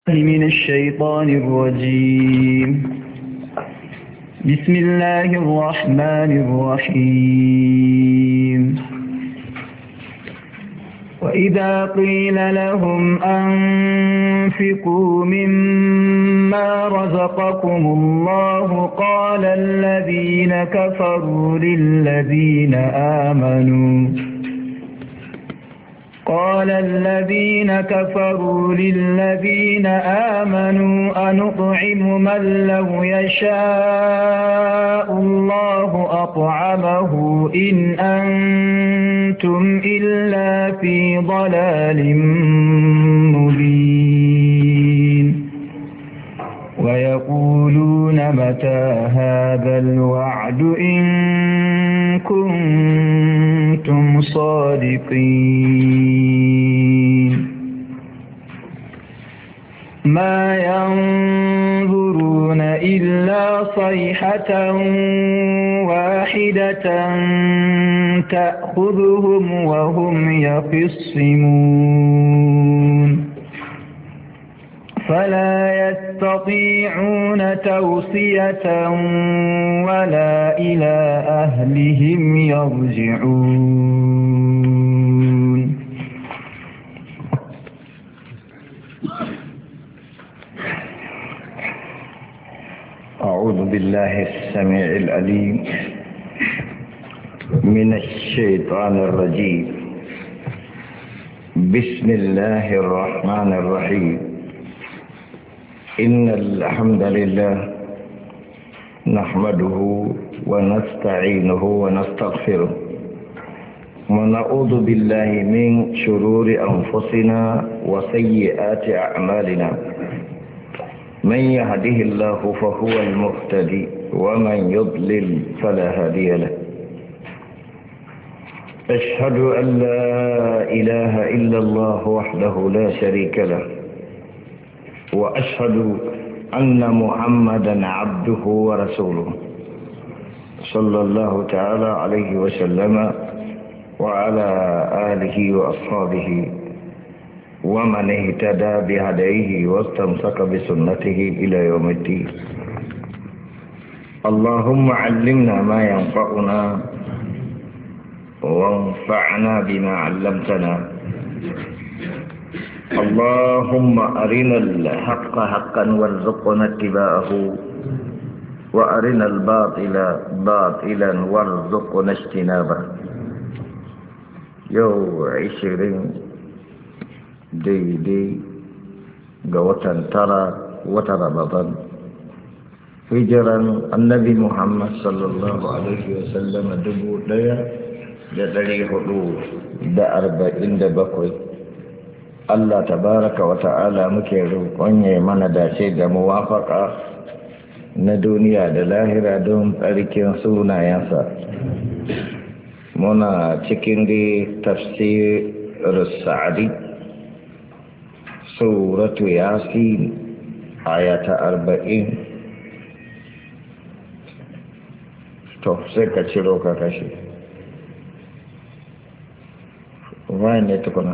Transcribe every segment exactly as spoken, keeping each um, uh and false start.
من الشيطان الرجيم. بسم الله الرحمن الرحيم. وإذا قيل لهم أنفقوا مما رزقكم الله قال الذين كفروا للذين آمنوا قال الذين كفروا للذين آمنوا أنطعم من لو يشاء الله أطعمه إن أنتم إلا في ضلال مبين. ويقولون متى هذا الوعد إن كنتم صادقين. ما ينظرون إلا صيحة واحدة تأخذهم وهم يخصمون فلا يستطيعون توصية ولا إلى أهلهم يرجعون. أعوذ بالله السميع العليم من الشيطان الرجيم. بسم الله الرحمن الرحيم. إن الحمد لله نحمده ونستعينه ونستغفره ونعوذ بالله من شرور أنفسنا وسيئات أعمالنا. من يهده الله فهو المهتدي ومن يضلل فلا هادي له. أشهد أن لا إله إلا الله وحده لا شريك له وأشهد أن محمدا عبده ورسوله صلى الله تعالى عليه وسلم وعلى آله وأصحابه ومن اهتدى بهديه واستمسك بسنته إلى يوم الدين. اللهم علمنا ما ينفعنا وانفعنا بما علمتنا. اللهم أرنا الحق حقا وارزقنا اتباعه وأرنا الباطل باطلا وارزقنا اجتنابه. يو عشرين دي دي قوة ترى وترى بطن هجرا النبي محمد صلى الله عليه وسلم دبو ديا جدري حدود دا أربعين دا بقوي. Allah tabaraka wa ta'ala muke roƙon ya mana dace da muwafaka na duniya da lahira don tsarkin sunayensa. Muna cikin da tafsir Sa'adi suratu Yasin ayata arba'in. To sai ka ciro ka kashe. Wai ne tukuna?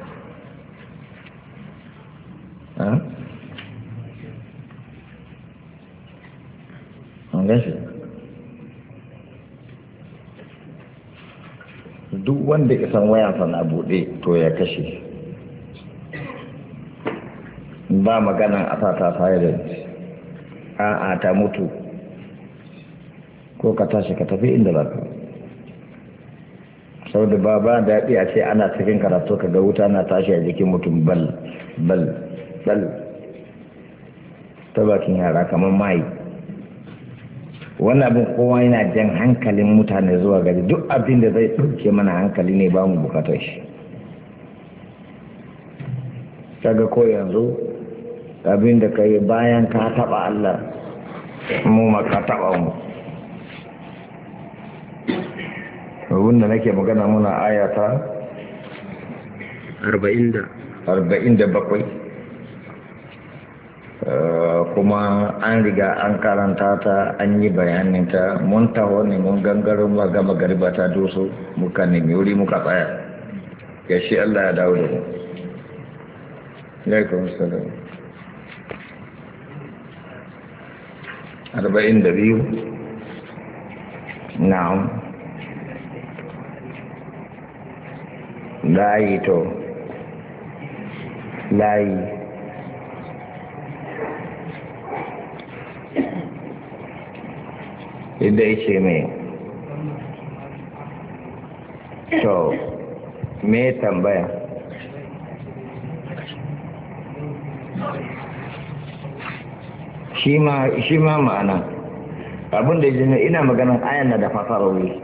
Duk wanda ya san wayansa na buɗe to ya kashe, ba maganan a ta silent, a'a ta mutu ko ka tashi ka tafi inda za ka. sau da ba ba daɗi a ce ana cikin karatu ka ga wuta na tashi a jikin mutum bal bal bal ta bakin yara kamar mai. Wannan abin kowa yana jan hankalin mutane zuwa gari. Duk abin da zai ɗauke mana hankali ne ba mu bukatar shi. Kaga ko yanzu abin da ka yi bayan ka taɓa Allah mu ma ka taɓa mu. Abin da nake magana muna ayata arba'in da bakwai. kuma an riga an karanta ta an yi bayanin ta mun taho ne mun gangaro mu gama garba ta doso muka nemi wuri muka tsaya ya shi Allah ya dawo da mu alaikum salam arba'in da biyu na'am layi to layi idda ishe mai to me tambaya shi ma ma'ana abinda jini ina maganin ayan na da fasarori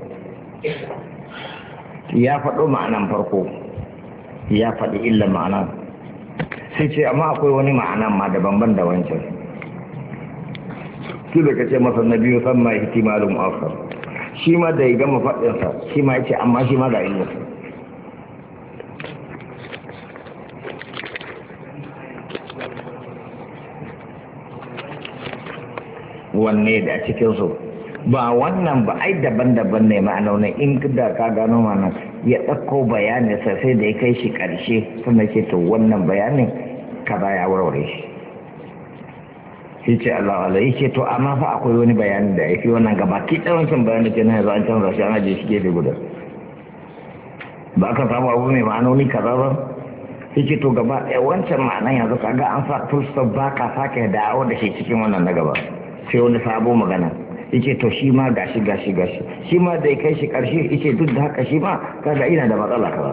ya faɗo ma'anan farko ya faɗi illa ma'anan sai ce amma akwai wani ma'anan ma daban da wancan su da kace masa na biyu san ma ihtimalun akhar shi ma da ya gama faɗinsa shi ma yace amma shi ma ga illa wanne da cikin su ba wannan ba ai daban-daban ne ma'anonin in da ka gano mana ya ɗauko bayani sai da ya kai shi ƙarshe sannan ke to wannan bayanin kaza ya warware shi shi ce Allah Allah ya ce to amma fa akwai wani bayanin da ya fi wannan gaba ki tsawancin bayanin ke na yanzu an canza shi ana je shi gefe guda ba aka samu abu mai ma'anoni kaza ba shi ce to gaba ɗaya wancan ma'anan yanzu kaga an sa tulsa ba ka sake dawo da shi cikin wannan na gaba sai wani sabo magana yace to shi ma gashi gashi gashi shi ma da kai shi karshe yace duk da haka shi ma kaga ina da matsala kaza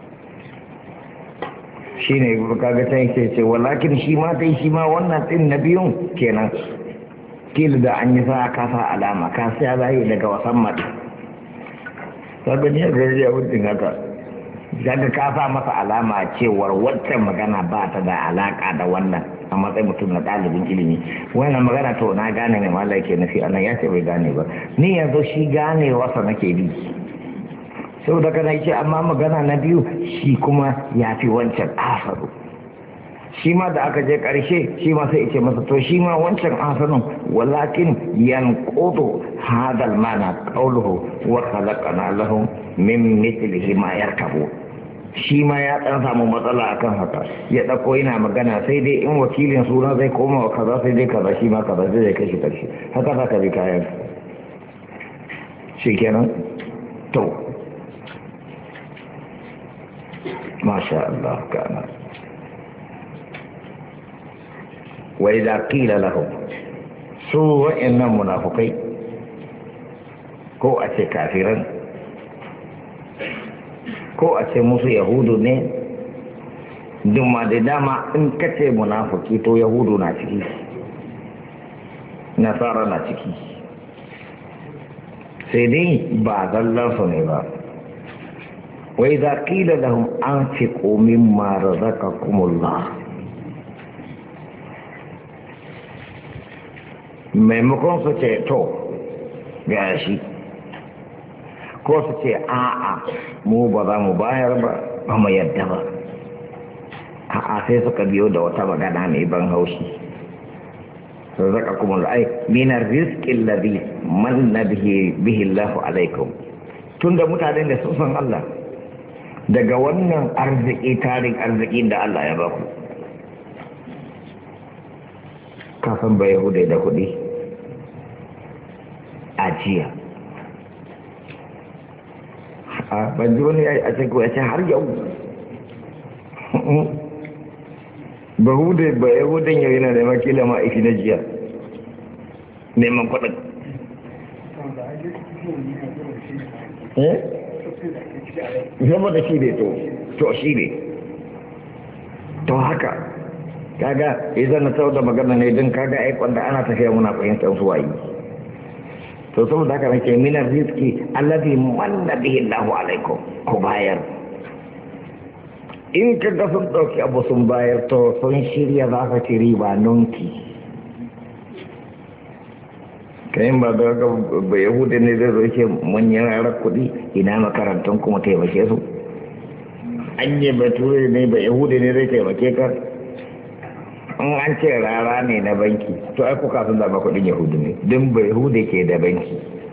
shine kaga sai yace ce walakin shi ma dai shi ma wannan din na biyun kenan kila da an yi sa ka sa alama ka sai zai daga wasan mata kaga ne ga ya wucin haka daga ka sa masa alama cewar waccan magana ba ta da alaka da wannan a matsayin mutum na ɗalibin ilimi wannan magana to na gane ne malai ke nufi anan ya ce bai gane ba ni yanzu shi gane wasa nake bi sau da kana ce amma magana na biyu shi kuma ya fi wancan asaru shi ma da aka je ƙarshe shi ma sai ce masa to shi ma wancan asarun walakin yanqudu hadal mana qawluhu wa khalaqana lahum min mithlihi ma yarkabu shi ma ya ɗan samu matsala akan haka ya ɗauko yana magana sai dai in wakilin suna zai koma wa kaza sai dai kaza shi ma kaza zai kai shi ƙarshe haka za ka bi kayan shi kenan to masha Allah kana wa idza qila lahum su wa'annan munafikai ko a ce kafiran ko a ce musu yahudu ne dumma da dama in kace munafiki to yahudu na ciki nasara na ciki sai dai ba zallansu ne ba wai za ƙila da an fi ƙomin mara zaka kumulla maimakon su ce to ga shi ko su ce a'a mu ba za mu bayar ba ba mu yadda ba a'a sai suka biyo da wata magana mai ban haushi zaka kuma ai minar rizqil ladhi manna bihi bihi Allah alaikum tunda mutanen da sun san Allah daga wannan arziki tarin arzikin da Allah ya baku kafin ba yahudai da kuɗi ajiya a ban ji wani a ce ko ya ce har yau ba hude ba yahudan yau yana neman kila ma ifi na jiya neman kwaɗin eh zama da shi ne to to shi ne to haka kaga idan na sau da magana ne don kaga aikon da ana tafiya muna fahimtar su wayi to saboda haka nake minar rizki allazi manna bihi Allahu alaikum ku bayar in ka ga sun ɗauki abu sun bayar to sun shirya za ka ci riba nunki kayan ba ga ba yahudi ne zai zo ce manyan yaran kuɗi ina makarantun kuma taimake su an yi bature ne ba yahudi ne zai taimake ka in an ce rara ne na banki to ai kuka sun zama kuɗin yahudi ne don ba yahudi ke da banki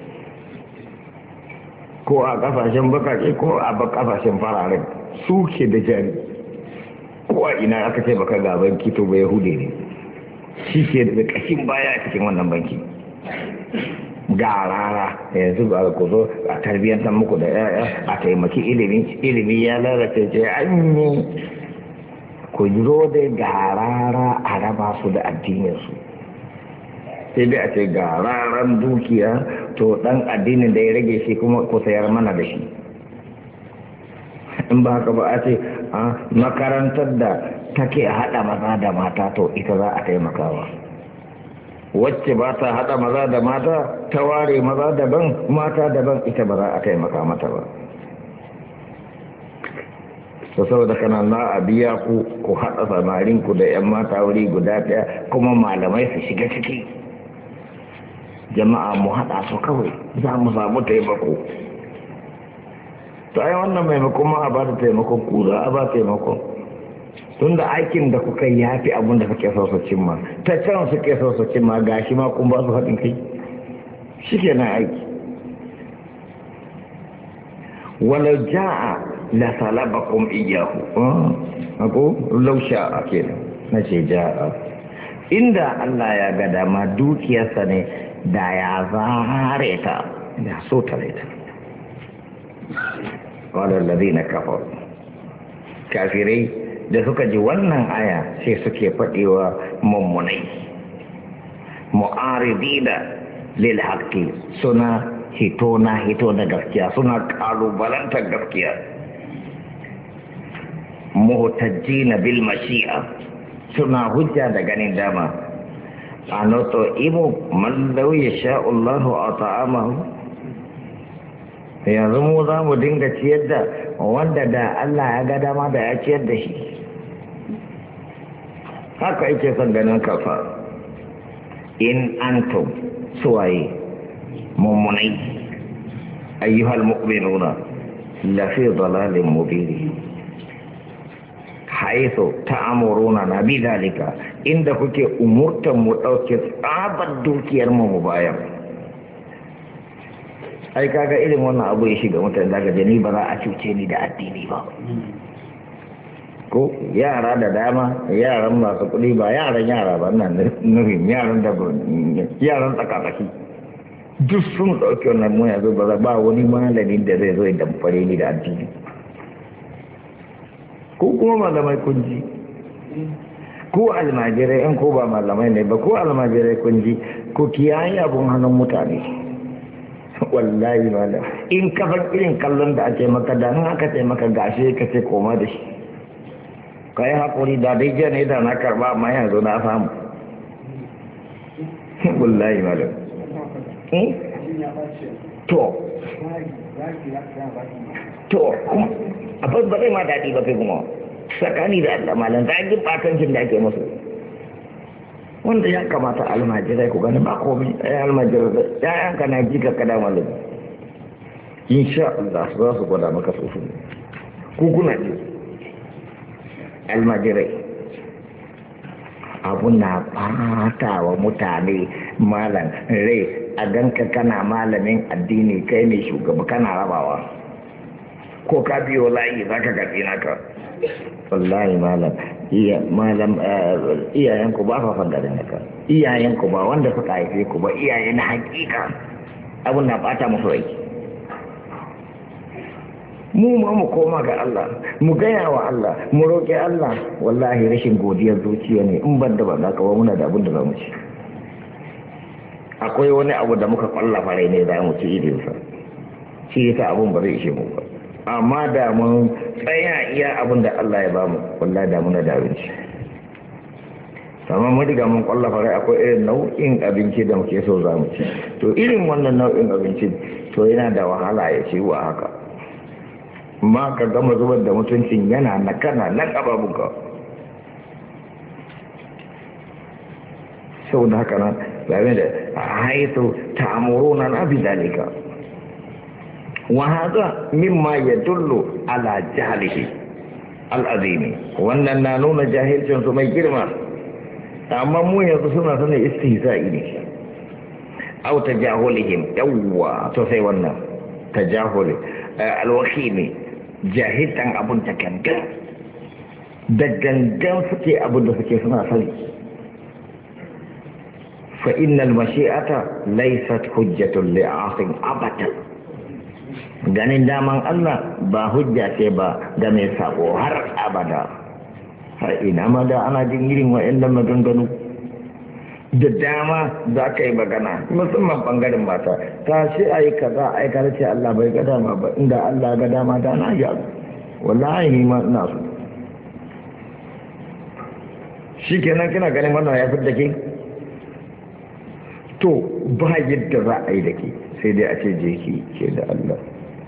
ko a kafashen bakake ko a kafashen fararen su ke da jari ko a ina aka ce baka ga banki to ba yahudi ne shi ke da kashin baya a cikin wannan banki garara yanzu ba ku zo a tarbiyyantar muku da yaya a taimaki ilimi ilimi ya lalace ce an yi ku zo da garara a raba su da addininsu sai dai a ce gararan dukiya to dan addinin da ya rage shi kuma ku sayar mana da shi in ba haka ba a ce a makarantar da take haɗa maza da mata to ita za a taimakawa wacce ba ta haɗa maza da mata ta ware maza daban mata daban ita ba za a taimaka mata ba to saboda kana na a biya ku ku haɗa samarin ku da 'yan mata wuri guda ɗaya kuma malamai su shiga ciki jama'a mu haɗa su kawai za mu samu taimako to ai wannan maimakon ma a ba da taimakon ku za a ba taimakon tun da aikin da kuka ya fi abin da suke so su cimma ta can suke so su cimma ga shi ma kun ba su haɗin kai shi ke nan aiki walau ja'a la salabakum iyahu ako lausha a ke na ce ja'a inda Allah ya ga dama dukiyarsa ne da ya zare ta ya so tare ta wadda lalazina kafar kafirai da suka ji wannan aya sai suke faɗewa mummunai mu'aridina lil haqqi suna hito na hito da gaskiya suna kalubalantar gaskiya muhtajjina bil mashi'a suna hujja da ganin dama anoto imu man law yasha Allahu ata'amahu yanzu mu za mu dinga ciyar da wanda da Allah ya ga dama da ya ciyar da shi haka ake son ganin kafa in antum suwaye mummunai ayyuhal mu'minuna lafi dalalin mubin haithu ta'amuruna na bi dalika inda kuke umurtan mu dauke tsabar dukiyar mu mu bayar ai kaga irin wannan abu ya shiga mutane daga jani ba za a cuce ni da addini ba ko yara da dama yaran masu kuɗi ba yaran yara ba nan nufin yaran da yaran tsakatsaki duk sun ɗauki wannan mu yanzu ba ba wani malamin da zai zo ya damfare ni da addini ko kuma malamai kunji ko almajirai in ko ba malamai ne ba ko almajirai kunji ko kiyaye abun hannun mutane wallahi malam in kafan irin kallon da ake maka da in aka ce maka gashi ka ce koma da shi ka yi haƙuri da dai jiya ne da na karɓa amma yanzu na samu wallahi malam to to abin ba zai ma daɗi ba kai kuma tsakani da Allah malam za a ji ɓatancin da ake musu wanda ya kamata almajirai ku gani ba komai ɗaya almajirai ɗayan ka na jika kada malam insha Allah za su gwada maka tsofi ku kuna ji almajirai abu na ɓata wa mutane malam rai a ganka kana malamin addini kai ne shugaba kana rabawa ko ka biyo layi za ka gaji naka wallahi malam iya malam iyayenku ba fa fangaren naka iyayenku ba wanda suka haife ku ba iyaye na hakika abun na bata musu rai mu ma mu koma ga Allah mu gaya wa Allah mu roƙi Allah wallahi rashin godiyar zuciya ne in ban da ba za ka ba muna da abin da za mu ci akwai wani abu da muka kwallafa rai ne za mu ci idinsa shi yasa abun ba zai ishe mu ba amma da mun tsaya iya abin da Allah ya bamu wallahi da muna da abinci amma mun riga mun kwallafa rai akwai irin nau'in abinci da muke so za mu ci to irin wannan nau'in abinci to yana da wahala ya ci wa haka ma ka gama zubar da mutuncin yana na kana na kababuka sau da haka nan game da haitu ta'amuruna na bi dalika وهذا مما يدل على جهله العظيم wannan na nuna jahilcin su mai girma amma mu yanzu suna sanin istihza'i ne aw tajahulihim yawwa to sai wannan tajahul alwahimi jahiltan abun ta kankan da gangan suke abun da suke suna sani fa innal mashi'ata laysat hujjatun li'asin abadan. Ganin daman Allah ba hujja ce ba ga mai sako har abada. Har ina ma da ana jin irin wa'annan maganganu da dama za ka yi magana musamman bangaren mata ta shi a yi kaza a yi kaza ce Allah bai ga dama ba inda Allah ga dama da na yi wallahi ni ma ina so shi kenan kina ganin wannan ya fi da ke to ba yadda za a yi da ke sai dai a ce je ki ke da Allah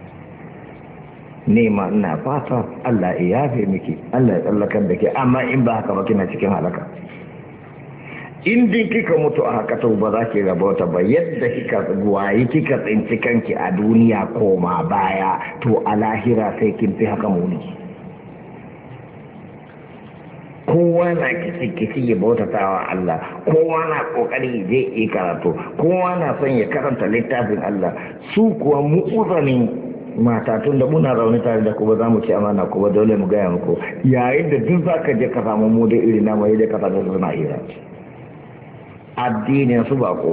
nema ina fata Allah ya yafe miki Allah ya tsallakar da ke amma in ba haka ba kina cikin halaka in din kika mutu a haka to ba za ki rabauta ba yadda kika wayi kika tsinci kanki a duniya koma baya to a lahira sai kin fi haka muni kowa na kisi-kisi ya bautatawa Allah kowa na kokari zai yi karatu kowa na son ya karanta littafin Allah su kuwa mu'uzanin mata tun da muna rauni tare da kuma za mu ci amana kuma dole mu gaya muku yayin da duk za ka je ka samu mu da iri na mai da ka samu suna hira addinin su bako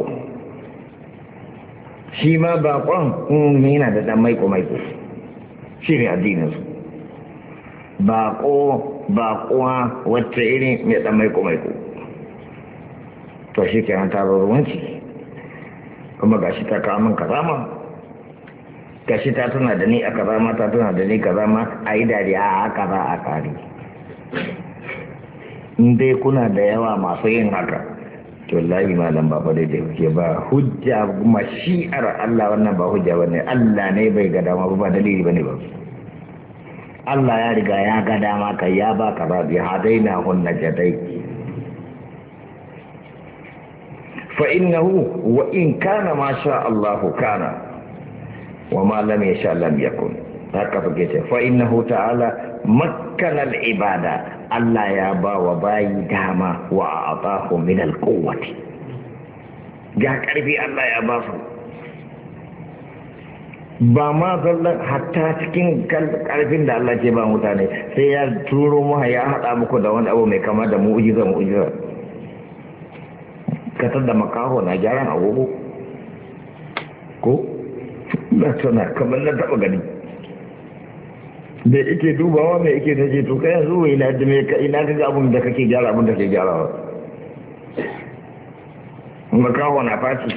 shi ma bakon in yana da dan maiko maiko shi ne addinin su bako bakuwa wacce iri mai dan maiko maiko to shi ke an taro ruwanci kuma gashi ta kawo min karama gashi ta tuna da ni a karama ta tuna da ni karama a yi dariya a haka za a kari in dai kuna da yawa masu yin haka to layi malam ba fadai da kuke ba hujja mashi'ar Allah wannan ba hujja bane Allah ne bai ga dama ba dalili bane ba Allah ya riga ya ga dama kai ya ba ka ba bi hadaina hunna jadai fa innahu wa in kana ma sha Allah kana wa ma lam yasha lam yakun haka fage ce fa innahu ta'ala makkana al-ibada Allah ya ba wa bayi dama wa atahu min al-quwwati ga karfi Allah ya ba su ba ma zallan hatta cikin karfin da Allah ke ba mutane sai ya turo mu ya hada muku da wani abu mai kama da mu'jiza mu'jiza katar da makaho na gyaran agogo ko na tana kamar na taba gani da yake dubawa mai yake ta ce to kai yanzu ina da me ka ina ga abun da kake gyara abun da kake gyarawa makaho na faci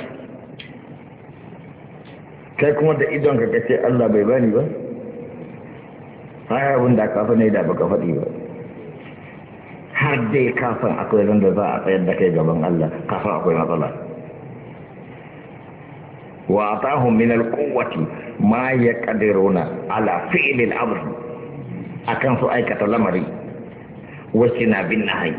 kai kuma da idon ka kace Allah bai bani ba ai abun da ka fa ne da baka faɗi ba har dai ka san akwai randa za a tsayar da kai gaban Allah ka san akwai matsala wa atahum min al-quwwati ma yaqdiruna ala fi'l al-amr akan su aikata lamari wasina bin nahi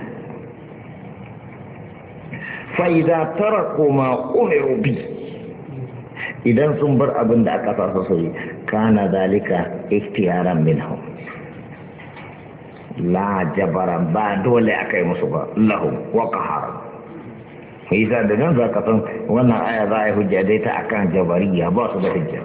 fa idza taraku ma umiru bi idan sun bar abin da aka fasa su yi kana dalika ikhtiyaran minhum la jabaran ba dole akai musu ba lahum wa qahar isa da nan za ka san wannan aya za a yi hujja dai ta akan jabariya ba su da hujja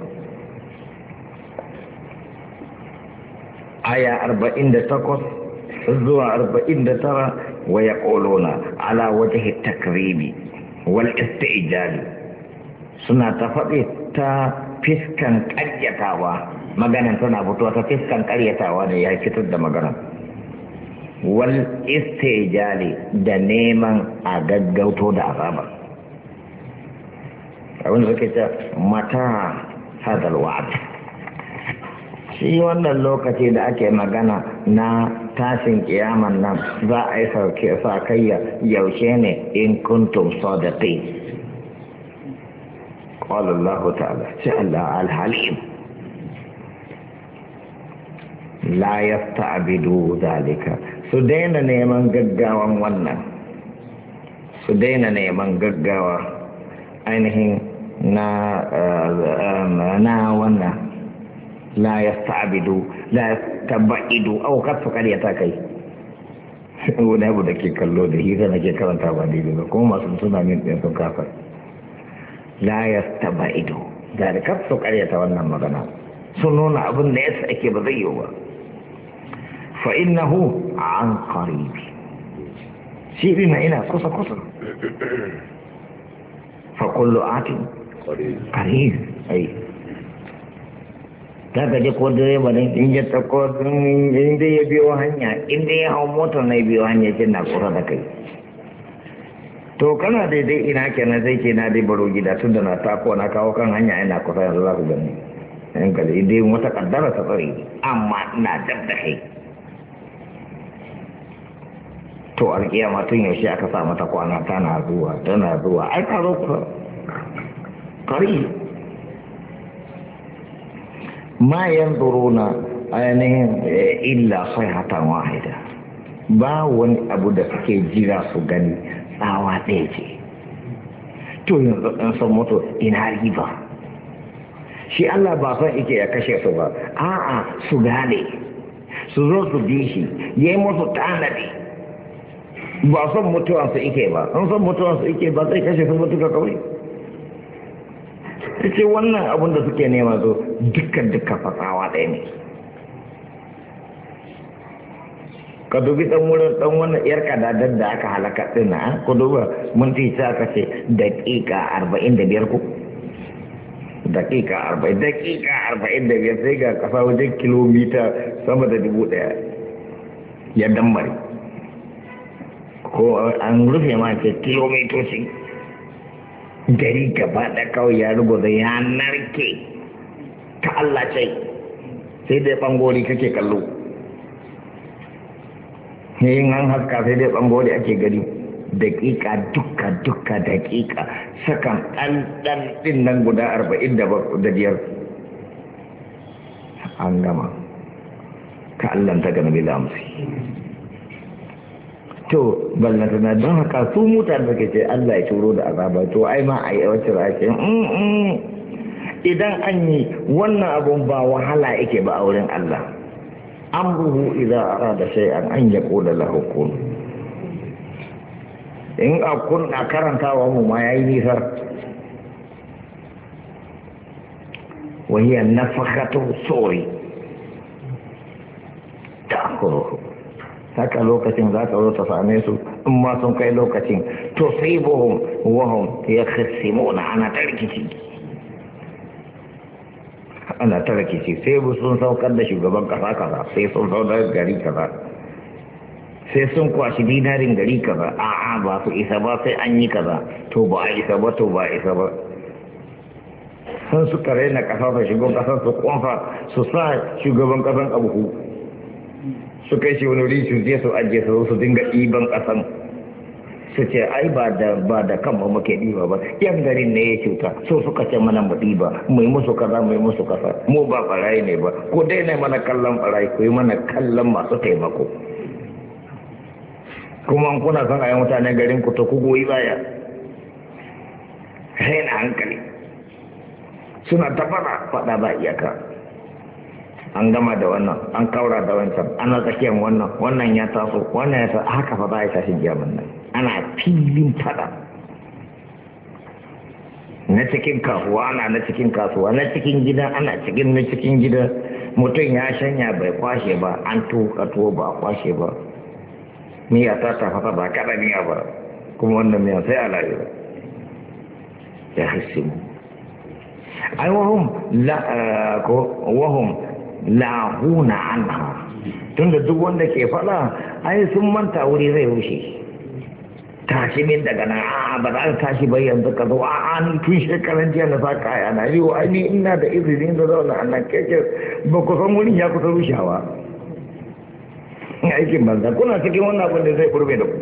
aya arba'in da takwas zuwa arba'in da tara wa yaquluna ala wajhi takribi wal istijali suna ta faɗi ta fiskan ƙaryatawa maganan tana fitowa ta fiskan ƙaryatawa da ya fitar da magana wal istijali da neman a gaggauto da azaba abin da suke ce mata hadal wa'ad shi wannan lokaci da ake magana na tashin kiyaman nan za a yi sauke sa kayya yaushe ne in kuntum sadiqin قال الله تعالى سأل الحليم لا يستعبدوا ذلك سدينا نيمان غغاوا wannan سدينا نيمان غغاوا ainihin na na wannan la yasta'bidu la tabaidu au kafa kariyata kai wani abu da ke kallo da hira nake karanta ba ne ba kuma masu suna min din sun kafa la yastabaidu da da kafa kariyata wannan magana sun nuna abin da yasa ake ba zai yi ba fa innahu an qarib shi bina ina kusa kusa fa kullu atin qarib ai ta gaje ko direba ne in ya tako in dai ya biyo hanya in dai ya hau motar na biyo hanya ce na kusa da kai to kana daidai ina kenan zai ke na dai baro gida tun da na tako na kawo kan hanya ina kusa yanzu za ku gani in ka dai dai wata kaddara ta tsare amma ina dab da kai to alƙiyama tun yaushe aka sa mata kwana tana zuwa tana zuwa ai ka zo kusa kari ma yanzuruna ainihin illa sayhatan wahida ba wani abu da suke jira su gani tsawa ɗaya ce to yanzu ɗan san mutu ina riba shi Allah ba son ike ya kashe su ba a'a su gane su zo su bi shi ya yi musu tanadi ba son mutuwansu ike ba an son mutuwansu ike ba zai kashe su mutuka kawai ce wannan abin da suke nema zo dukkan dukkan fasawa ɗaya ne ka dubi ɗan wurin ɗan wannan yar kadadar da aka halaka ɗin na ku duba mun ta aka ce daƙiƙa arba'in da biyar ku daƙiƙa arba'in daƙiƙa arba'in da biyar sai ga ƙasa wajen kilomita sama da dubu ɗaya ya dammare ko an rufe ma ce kilomitoci gari gaba da kawai ya rubuta ya narke ta Allah ce sai dai bangori kake kallo yin an haska sai dai bangori ake gari dakika dukka dukka dakika sakan ɗan ɗin nan guda arba'in da biyar an gama ka Allah ta gana bila amsi to ballanta na don haka su mutane da ke ce Allah ya turo da azaba to ai ma a yi wacce ba ce idan an yi wannan abun ba wahala yake ba a wurin Allah amruhu idza arada shay'an an yaqula lahu kun in a kun a karantawa mu ma yayi nisa wa hiya nafakhatu suri ta'khuru haka lokacin za ka zo ta same su in ma sun kai lokacin to sai buhun wahun ya khassimuna ana tarkici ana tarkici sai bu sun saukar da shugaban kasa kaza sai sun saukar gari kaza sai sun kwashi dinarin gari kaza a'a ba su isa ba sai an yi kaza to ba a isa ba to ba a isa ba sun suka raina kasa da shugaban kasar su kwanfa su sa shugaban kasan abu su kai shi wani wuri su je su ajiye su su dinga ɗiban ƙasan su ce ai ba da ba da kanmu muke ɗiba ba yan garin ne ya cuta so suka ce mana mu ɗiba mu yi musu kaza mu yi musu kaza mu ba ɓarayi ne ba ko dai ne mana kallon ɓarayi ko yi mana kallon masu taimako kuma kuna son a yi mutane garin ku to ku goyi baya raina hankali suna ta faɗa faɗa ba iyaka an gama da wannan an kaura da wancan ana tsakiyar wannan wannan ya taso wannan ya taso haka fa ba ya tashi jaman nan ana filin fada na cikin kasuwa ana na cikin kasuwa na cikin gida ana cikin na cikin gida mutum ya shanya bai kwashe ba an tuka tuwo ba kwashe ba miya ta tafasa ba kada miya ba kuma wannan miya sai a layu ya hasimu ai wahum la ko wahum lahuna anha tunda duk wanda ke fada ai sun manta wuri zai rushe tashi min daga nan a ba za ka tashi ba yanzu ka zo a ni tun shekaran jiya na sa kaya na yau ai ni ina da izinin da zauna a nan keke ba ku san wurin ya kusa rushawa aikin banza kuna cikin wannan abin da zai kurbe da ku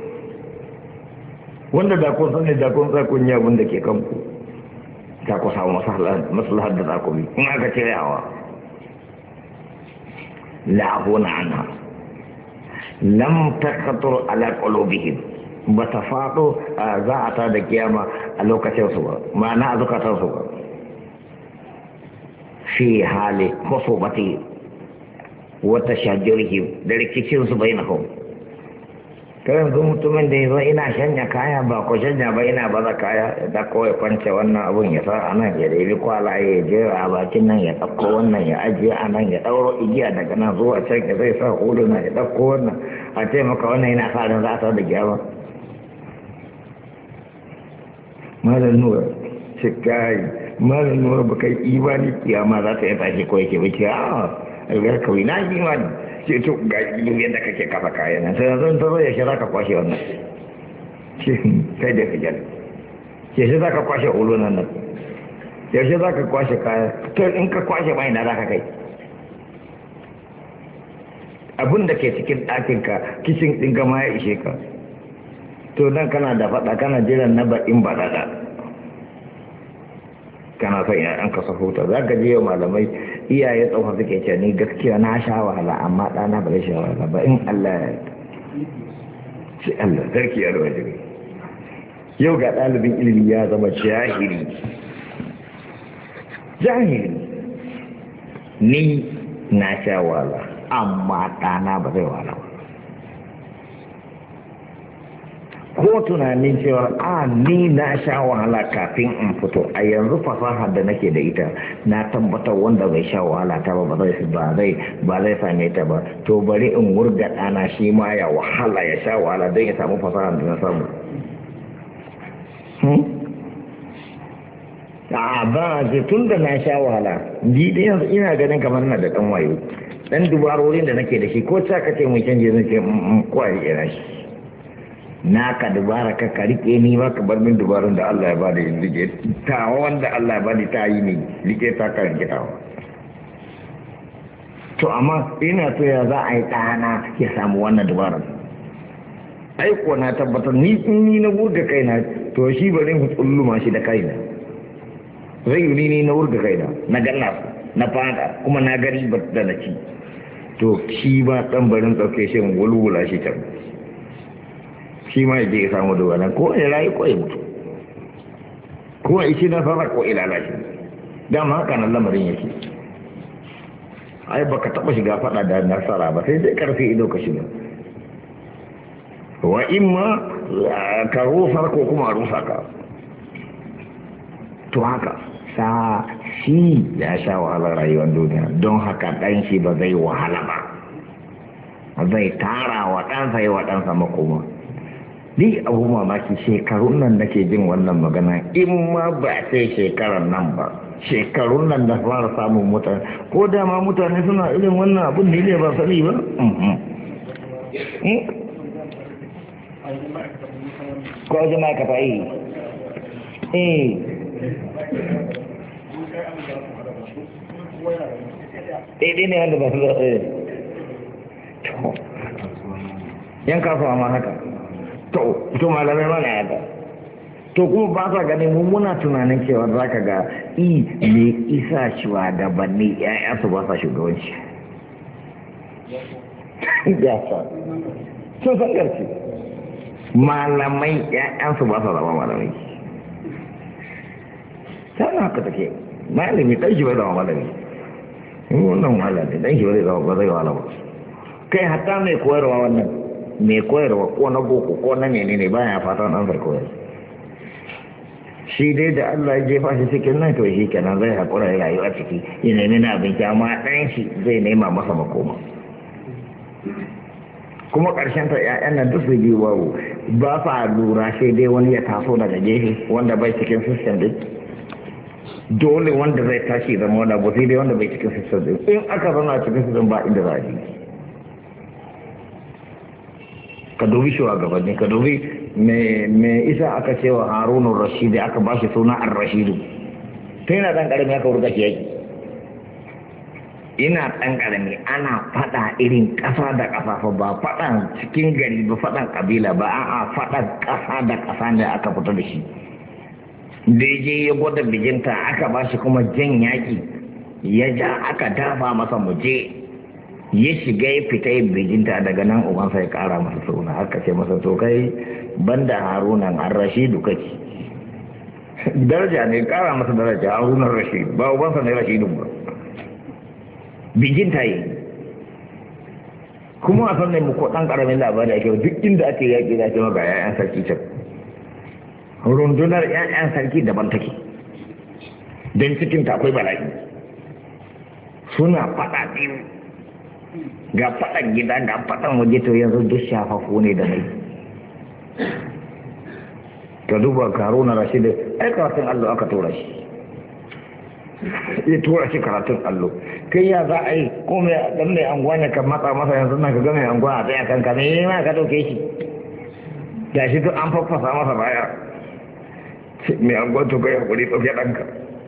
wanda da kun sani da kun sa kun yi abin da ke kanku za ku samu maslahar da za ku bi in aka cire hawa la'abuna ana lam takatur ala qulubihim ba ta faɗo za a ta da kiyama a lokacin su ba ma'ana a zukatan su ba fi hali khusubati wa tashajjurihim da rikicin su bainahum ta yanzu mutumin da yazo ina shanya kaya ba ko shanya ba ina baza kaya da kawai kwance wannan abun ya sa anan ya daidai kwalaye ya jera a bakin nan ya ɗauko wannan ya ajiye a nan ya ɗauro igiya daga nan zuwa can ya zai sa huluna ya ɗauko wannan a ce maka wannan yana sa ran za a sa da gyara malam nura ce kai malam nura ba kai imani kiyama za ta yi tashi ko yake ba ce a ga kawai na imani ce to ga ilu yadda kake kafa kayan nan sai yanzu ta zo ya shira ka kwashe wannan ce kai da fijar ke shi za ka kwashe ulunan nan yaushe za ka kwashe kaya to in ka kwashe mai na za ka kai abin da ke cikin ɗakinka kishin ɗin gama ya ishe ka to nan kana da faɗa kana jiran na baɗin baɗaɗa kana son yayan ka sahuta za ka je malamai iyaye tsofa suke ce ni gaskiya na sha wahala amma ɗana ba zai sha wahala ba in Allah ya ce Allah sarki ya rawa jiri yau ga ɗalibin ilimi ya zama jahili jahili ni na sha wahala amma ɗana ba zai wahala ba ko tunanin cewa a ni na sha wahala kafin in fito a yanzu fasahar da nake da ita na tabbatar wanda bai sha wahala ta ba ba zai ba zai ba zai same ta ba to bari in wurga ɗana shi ma ya wahala ya sha wahala don ya samu fasahar da na samu a ba a tun da na sha wahala ni da yanzu ina ganin kamar na da ɗan wayo ɗan dubarorin da nake da shi ko ta ka ce mun canje zan ce kwari yana shi na ka dubara ka ka rike ni ba ka bar min dubarun da Allah ya bada yin rike ta wanda Allah ya bada ta yi ni rike ta ka rike ta to amma ina so ya za a yi ɗana ya samu wannan dubaran ai ko na tabbatar ni in ni na wurga kaina to shi bari mu tsulluma shi da kaina zai yi ni na wurga kaina na ganna na fada kuma na gari ba da na ci to shi ba dan barin dauke shi in wulwula shi ta shi ma ya je ya samu dubaran ko ya rayu ko ya mutu ko ya ishi na fara ko ilala shi dama haka nan lamarin yake ai baka taba shiga fada da nasara ba sai sai karfi ido ka shiga wa imma ka rusa ko kuma rusa ka to haka sa shi ya sha wahalar rayuwar duniya don haka dan shi ba zai wahala ba zai tara wa ɗansa yi wa ɗansa makoma ni abu mamaki shekarun nan nake jin wannan magana in ma ba sai shekarar nan ba shekarun nan da fara samun mutane ko dama mutane suna irin wannan abun ne ba sani ba ko wajen ma'aikata yi eh ɗaiɗai ne wanda ba su zaɓe yan kasuwa ma haka to to malamai mana haka to kuma ba sa ganin mun muna tunanin cewa za ka ga i me isa shugabanni ya'ya su ba sa shugabanci ya sa sun san ƙarfi malamai ya'yansu ba sa zama malamai sana haka take malami ɗan shi bai zama malami in wannan wahala ne ɗan shi bai zama ba zai wahala ba kai hatta mai koyarwa wannan mai koyarwa ko na boko ko na menene baya fatan an zai koyar shi dai da Allah ya jefa shi cikin nan to shi kenan zai haƙura ya rayuwa ciki ya nemi na abinci amma ɗan shi zai nema masa makoma kuma ƙarshen ta ƴaƴan nan duk su biyu babu ba sa lura sai dai wani ya taso daga gefe wanda bai cikin system din dole wanda zai tashi zama wanda ba sai dai wanda bai cikin system din in aka zana cikin system ba inda za a ji ka dubi shugabanni ka dubi me isa aka cewa harunun rashidi aka ba shi suna ar-rashidu ta yana ɗan ƙarami aka wurga shi yaki ina ɗan ƙarami ana faɗa irin ƙasa da ƙasa fa ba faɗan cikin gari ba faɗan ƙabila ba a'a faɗan ƙasa da ƙasa ne aka fito da shi da je ya gwada bijinta aka ba shi kuma jan yaƙi ya ja aka dafa masa muje ya shiga ya fita yin bijinta daga nan ubansa ya ƙara masa suna aka ce masa to kai banda harunan an rashidu kake daraja ne ƙara masa daraja harunan rashidu ba ubansa ne rashidu ba bijinta yi kuma a sannan muku ɗan ƙaramin labari ake duk inda ake yaƙi da ake maka ‘ya'yan sarki can rundunar ‘ya'yan sarki daban take don cikinta akwai bala'i suna faɗa biyu ga faɗan gida ga faɗan waje to yanzu duk shafafu ne da nai ka duba Haruna Rashid ai karatun allo aka tura shi ya tura shi karatun allo kai ya za a yi ko mai dan mai anguwa ne kan matsa masa yanzu na ka ga mai anguwa a tsaye kan ka ne ma ka dauke shi ya shi duk an faffasa masa baya mai anguwa to kai hakuri dauke danka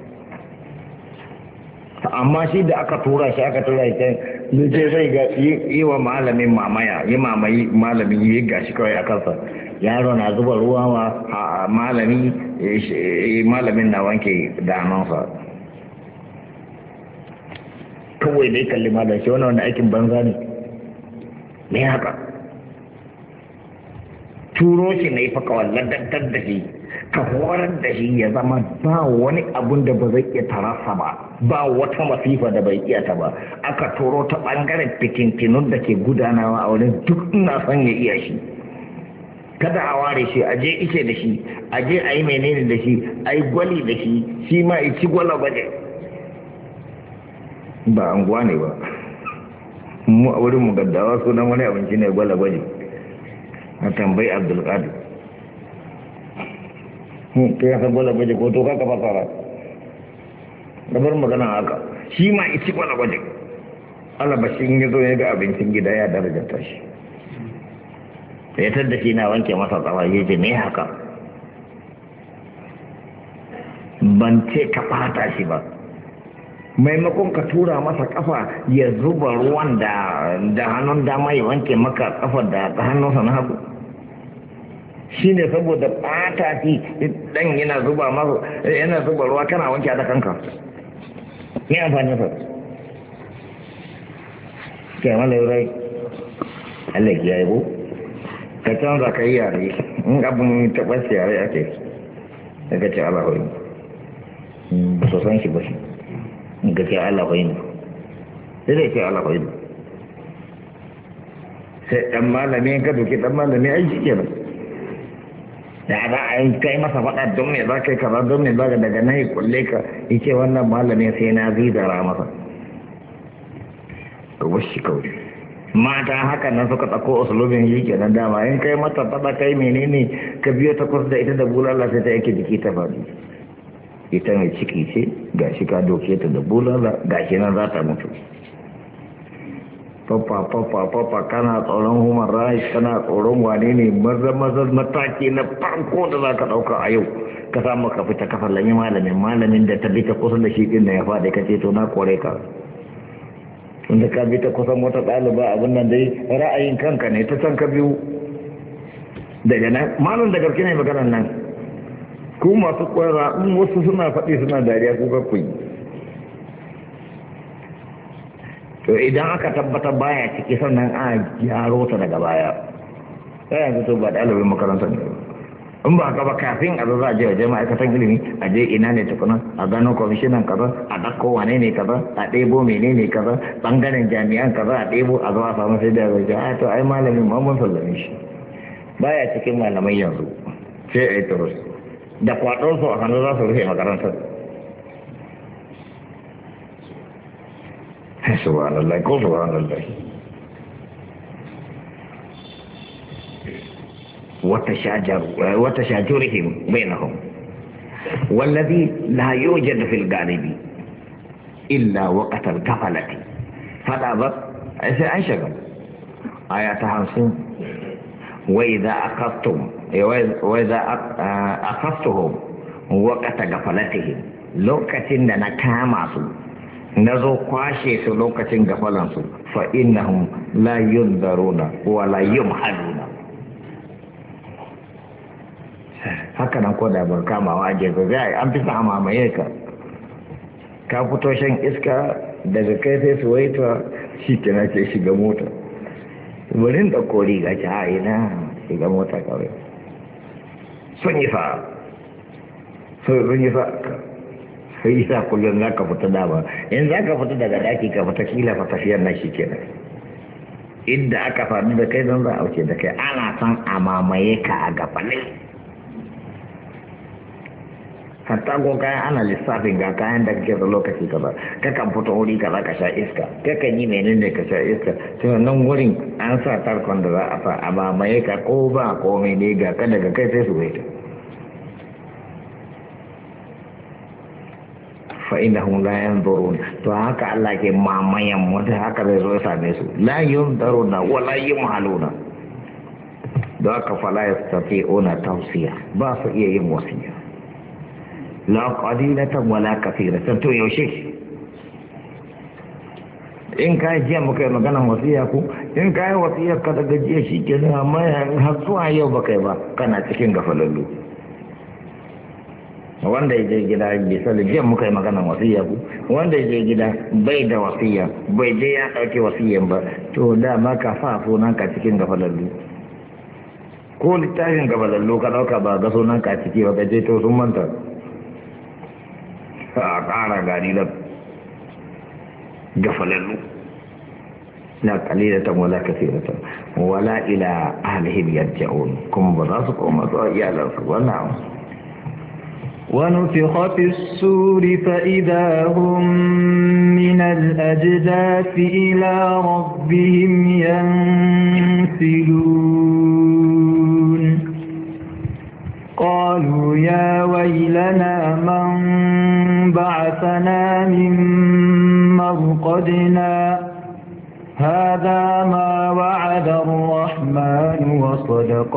amma shi da aka tura shi aka tura shi ne je zai ga yi wa malamin mamaya yi mamayi malamin yi gashi kawai a kansa yaro na zuba ruwa wa malami malamin na wanke damansa kawai dai kalli malam shi wani aikin banza ne me haka turo shi ne fa kawai ladantar da shi ka horar da shi ya zama ba wani abun da ba zai iya tarasa ba ba wata masifa da bai iya ta ba aka turo ta bangaren fitintinun da ke gudanawa a wurin duk ina son ya iya shi kada a ware shi a je ice da shi a je a yi menene da shi a yi gwali da shi shi ma ya ci gwala baje ba anguwa ne ba mu a wurin mu gaddawa sunan wani abinci ne gwala baje na tambayi abdulkadir ta yasa gwala baje ko to kaka fasara gabar magana haka shi ma ya ci gwala baje alabashin ya zo ya ga abincin gida ya darajar shi ya tadda shi na wanke masa tsawa ya ce me haka ban ce ka fata shi ba maimakon ka tura masa kafa ya zuba ruwan da da hannun dama ya wanke maka kafa da hannunsa na hagu shi ne saboda fata shi dan yana zuba masa yana zuba ruwa kana wanke da kanka ne amfani sa ke malaurai Allah ya yi bu ka canza ka yi yare in abin taɓar yare ake daga ce Allah hoyi ba su san shi ba shi ga ce Allah hoyi sai dai ce Allah hoyi sai ɗan malami ka doke ɗan malami ai shi kenan da za a yi kai masa faɗa don me za ka yi kaza don me za ka daga nan yi kulle ka yi ce wannan malami sai na zizara masa ka wasu kawai mata haka nan suka ɗauko usulubin yi kenan dama in kai mata faɗa kai menene ka biyo ta kusa da ita da bulala sai ta yake jiki ta faɗi ita mai ciki ce ga shi ka doke ta da bulala ga shi nan za ta mutu papa papa papa kana tsoron human rights kana tsoron wane ne maza maza mataki na farko da za ka ɗauka a yau ka samu ka fita kafar lami malamin malamin da ta bi ta kusa da shi ɗin da ya faɗi ka ce to na kore ka tunda ka bi ta kusan wata ɗaliba abin nan dai ra'ayin kanka ne ta can ka biyu daga nan malin da garki ne maganar nan ku masu kwara in wasu suna faɗi suna dariya ko ka kuyi to idan aka tabbata baya ciki sannan a gyaro ta daga baya sai yanzu to ba ɗalibin makarantar ne in ba haka ba kafin a zo za a je waje ma'aikatan ilimi a je ina ne tukuna a gano kwamishinan kaza a ɗauko wane ne kaza a ɗebo mene ne kaza ɓangaren jami'an kaza a ɗebo a zo a samu sai da zai a to ai malamin ma mun sallame shi baya cikin malamai yanzu sai a yi turus da kwaɗon su a hannu za su rufe makarantar subhanallah ko subhanallah وتشاجر وتشاجرهم بينهم والذي لا يوجد في الغالب إلا وقت الغفلة فلا بد أنشغل آيات خمسين وإذا أخذتم وإذا أخذتهم وقت غفلتهم لوكتين نكاماسو نزو قاشي سو لوكتين غفلانسو فإنهم لا ينذرون ولا يمحلون haka nan ko da ba kamawa a gefe zai an fi sa mamaye ka ka fito shan iska daga kai sai su waita shi ke na ce shiga mota wurin da kori ga ci a ina shiga mota kawai sun yi fa sun yi fa sai yi sa kullum za ka fita dama in za ka fita daga daki ka fita kila fa tafiyar na shi kenan inda aka faru da kai don za a wuce da kai ana son a mamaye ka a gabanai hatta ko kayan ana lissafin ga kayan da kake da lokaci kaza kakan fito wuri kaza ka sha iska kakan yi menene ka sha iska sai nan wurin an sa tarkon da za a fa a mamaye ka ko ba komai ne ga ka daga kai sai su waita fa innahum la yanzurun. To haka Allah ke mamayan mu, da haka zai zo ya same su, la yanzuruna wa la yumhaluna. Da haka fala yastati'una tawsiya, ba su iya yin wasiya, la qalilatan wa la kathiratan. To yaushe in ka yi jiya muka yi maganan wasiya ku, in ka yi wasiyar ka daga jiya shi ke nan, amma har zuwa yau baka yi ba, kana cikin gafalallu. Wanda ya je gida misali jiya muka yi maganan wasiya ku, wanda ya je gida bai da wasiya, bai je ya ɗauki wasiyan ba, to da ma ka sa sunan ka cikin gafalallu. Ko littafin gafalallu ka ɗauka ba ga sunan ka ciki ba, ka je to sun manta a ƙara gari da gafalallu. لا قليلة ولا كثيرة ولا إلى أهلهم يرجعون كم براسكم يا لرسول. ونفخ في السور فإذا هم من الأجداث إلى ربهم ينسلون. قالوا يا ويلنا من بعثنا من مرقدنا هذا ما وعد الرحمن وصدق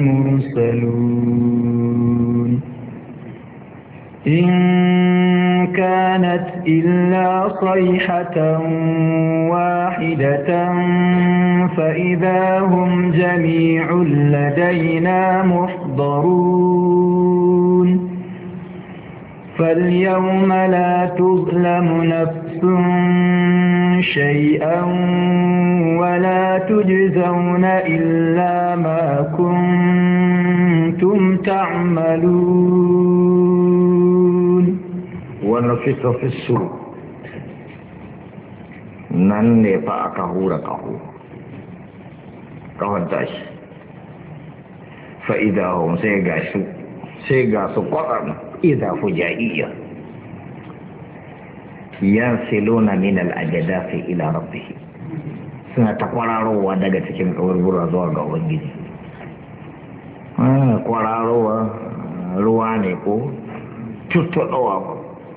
المرسلون. إن كانت إلا صيحة واحدة فإذا هم جميع لدينا محضرون. فاليوم لا تظلم نفس شيئا ولا تجزون إلا ما كنتم تعملون. ونفخ في السور نن فأكهور كهو كهون تاش فإذا هم سيغاسو سيغاسو قرن إذا فجائية yansiluna min al-ajdafi ila rabbih, suna ta kwararowa daga cikin kaburbura zuwa ga ubangiji. ah kwararowa ruwa ne ko tuttuɗowa ko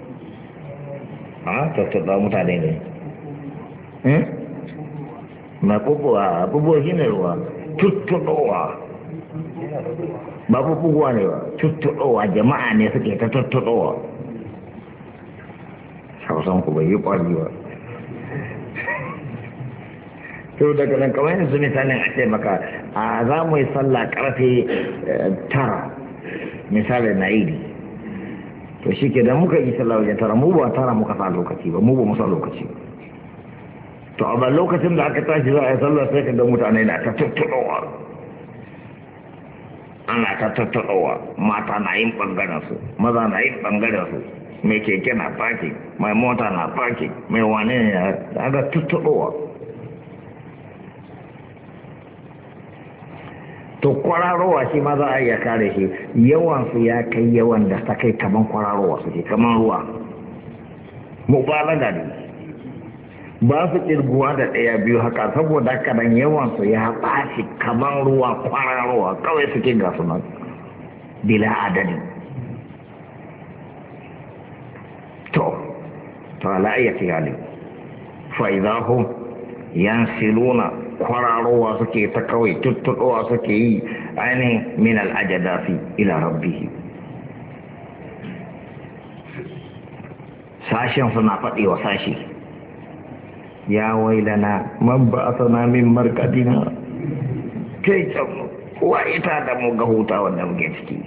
ah tuttuɗowa mutane ne eh ma bubuwa bubuwa shine ruwa, tuttuɗowa ba bubuwa ne ba, tuttuɗowa jama'a ne suke ta tuttuɗowa. Hausan ku bai yi ƙwari ba. To daga nan kamar yanzu misalin a ce maka a za mu yi sallah karfe tara misali na idi, to shi ke da muka yi sallah wajen tara, mu ba tara muka sa lokaci ba, mu ba mu sa lokaci ba. To a lokacin da aka tashi za a yi sallah sai ka ga mutane na ta tuttuɗowa, ana ta tuttuɗowa, mata na yin ɓangaren su, maza na yin ɓangaren su, mai keke na faki, mai mota na faki, mai wane ne ga tuttuɗowa. To kwararowa shi ma za a iya kare shi, yawansu ya kai yawan da ta kai kaman kwararowa suke, kaman ruwa. Mubalaga ne, ba su ƙirguwa da ɗaya biyu haka, saboda kadan yawansu ya ɓaci kaman ruwa, kwararowa kawai suke gasu nan bila adadi. to to ala ayyati hali fa idahum yansiluna kwararowa suke ta kawai tuttuɗowa suke yi ainihin min al'ajadafi ila rabbihi. sashen suna faɗi wa sashi, ya wailana man ba a sana min markadina, kai can kuwa ita da mu ga huta wanda muke ciki.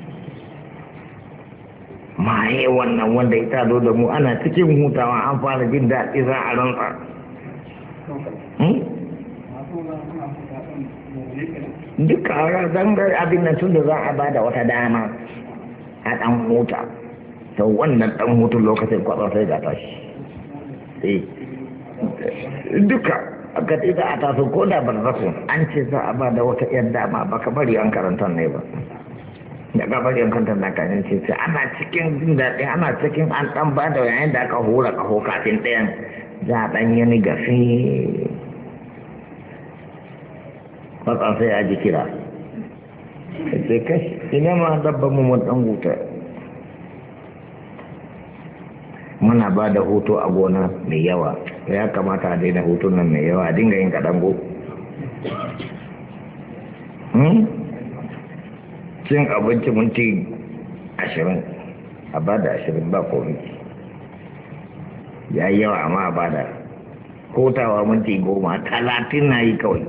maye wannan wanda ita do da mu ana cikin hutawa an fara jin daɗi za a rantsa. duka a zangar abin nan tun da za a ba da wata dama a ɗan huta, to wannan ɗan hutun lokacin kwatsar sai ga tashi. duka a kaɗi za a taso ko da ban rasu an ce za a ba da wata ‘yar dama ba ka bari an karanta ne ba. da gabar yankantar na kanin ce sai ana cikin jin daɗi, ana cikin an ɗan ba da yayin da aka hura ƙaho kafin ɗayan za a ɗan yi ni gafi matsan sai a ji kira sai kai ina ma dabba mu mun ɗan huta muna ba da hutu a gona mai yawa, ya kamata a daina hutun nan mai yawa a dinga yin kaɗango. Cin abinci minti ashirin a ba da ashirin ba komi ya yi yawa amma a ba da hutawa minti goma talatin na yi kawai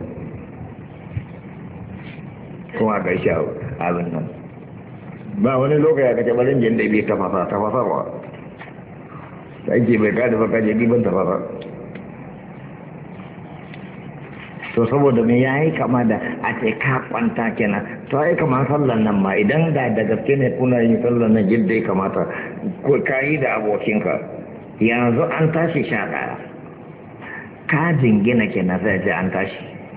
kuma ga shi abin nan ba wani lokaci a kace barin jin da bai tafasa tafasarwa da ake bai kada baka je ban tafasa to saboda me yayi kama da a ce ka kwanta kenan to ai kamar sallan nan ma idan da da gaske ne kuna yin sallan nan yadda ya kamata ko kayi da abokinka yanzu an tashi sha ɗaya ka jingina kenan sai ce an tashi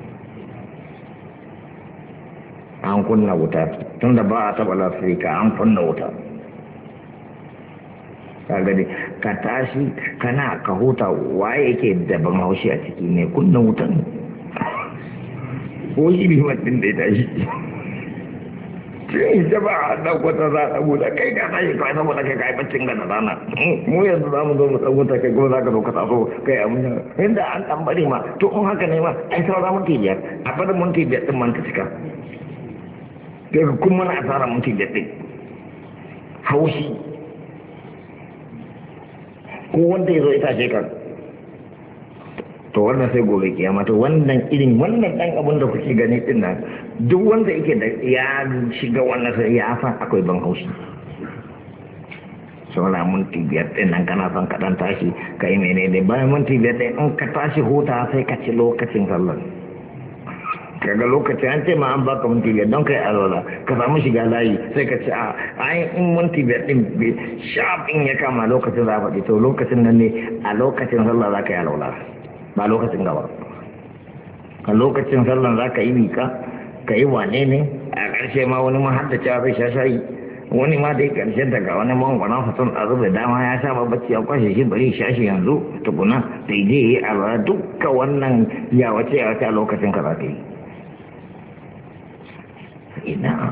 an kunna wuta tunda ba a taɓa lafirka an kunna wuta ka gani ka tashi kana ka huta waye yake da ban haushi a ciki ne kunna wutan ko shi bi mutum da ya tashi cikin ita ba a ɗaukata za a buɗe kai ka tashi kawai saboda kai ka yi baccin gana rana mu yanzu za mu zo mu ɗaukata kai kuma za ka ɗaukata so kai a munya inda an ɗan bari ma to in haka ne ma ai saura minti biyar a bari minti biyar ɗin man ta cika kai kuma na asara minti biyar ɗin haushi ko wanda ya zo ita ce kan to wannan sai gobe kiyama to wannan irin wannan dan abin da kuke gani din nan duk wanda yake da ya shiga wannan sai ya san akwai ban haushi saboda minti biyar din nan kana son ka dan tashi ka yi menene bayan minti biyar din in ka tashi huta sai ka ci lokacin sallar kaga lokacin an ce ma an baka minti biyar don kai alwala ka samu shiga layi sai ka ci a ai in minti biyar din shafin ya kama lokacin za a faɗi to lokacin nan ne a lokacin sallah za ka yi alwala ba lokacin gaba a lokacin sallan za ka yi mika ka yi wane ne a ƙarshe ma wani ma har da cewa zai sha shayi wani ma dai ƙarshen daga wani mangwanan fason a zuba dama ya sha babacci ya kwashe shi bari sha shi yanzu tukuna sai je yi a dukka wannan ya wace ya wace a lokacin ka za ka yi ina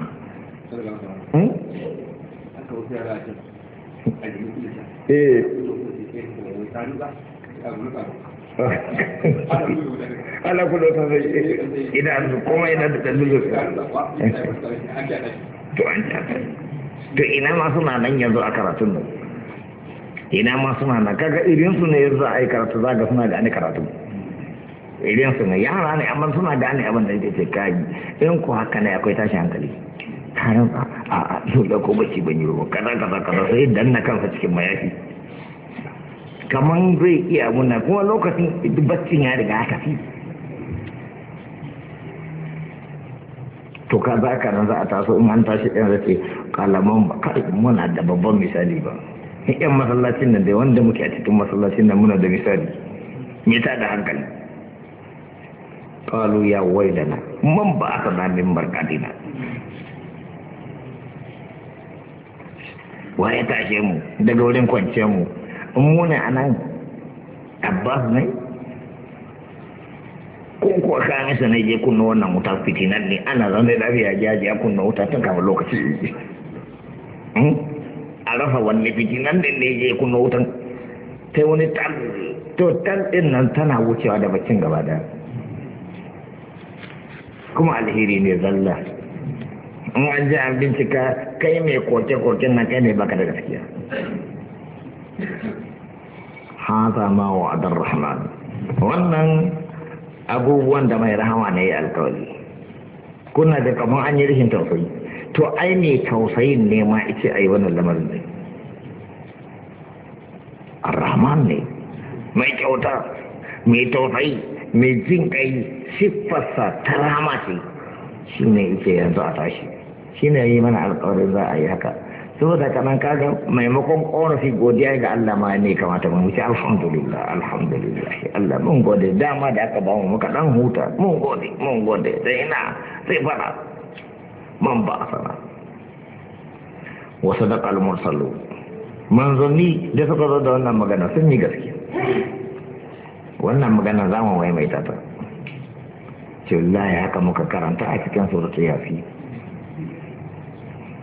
eh ala kudo ta sai idan su kuma ina da dalilin to an ta to ina ma suna nan yanzu a karatun nan ina ma suna nan kaga irin su ne yanzu a yi karatu zaga suna gane karatu irin su ne yara ne amma suna gane abin da yake kai in ku haka ne akwai tashi hankali karan a a dole ko bacci ban yi ba kaza kaza kaza sai danna kansa cikin mayafi kaman zai iya muna kuma lokacin baccin ya riga aka fi to ka za ka nan za a taso in an tashi ɗan zace kalaman ba kai muna da babban misali ba yan masallacin nan dai wanda muke a cikin masallacin nan muna da misali me ta da hankali qalu ya wailana man ba asana min barkatina waye tashe mu daga wurin kwanciyar mu in mune a nan abbas ne ko kuwa kayan sa ne je kunna wannan wuta fitinan ne ana zane lafiya jaji ya kunna wuta tun kama lokaci a rasa wanne fitinan ne ne je kunna wutan ta wani tal to tal din nan tana wucewa da baccin gaba da kuma alheri ne zalla in an ji an bincika kai mai koke-koken na kai ne baka da gaskiya haza ma wa adar rahman wannan abubuwan da mai rahama ne ya alkawari kuna da kamar an yi rashin tausayi to ai ne tausayin ne ma ice ai wannan lamarin ne ar-rahman ne mai kyauta mai tausayi mai jin kai siffarsa ta rahama ce shi ne ice yanzu a tashi shi ne yi mana alkawarin za a yi haka saboda kanan kaga maimakon korafi godiya ga Allah ma ne kamata mu ce alhamdulillah alhamdulillah Allah mun gode dama da aka ba mu muka dan huta mun gode mun gode sai ina sai fara man ba sana wa sadaqa al mursalu manzoni da suka zo da wannan magana sun yi gaskiya wannan magana za mu maimaita ta ce wallahi haka muka karanta a cikin suratul yasin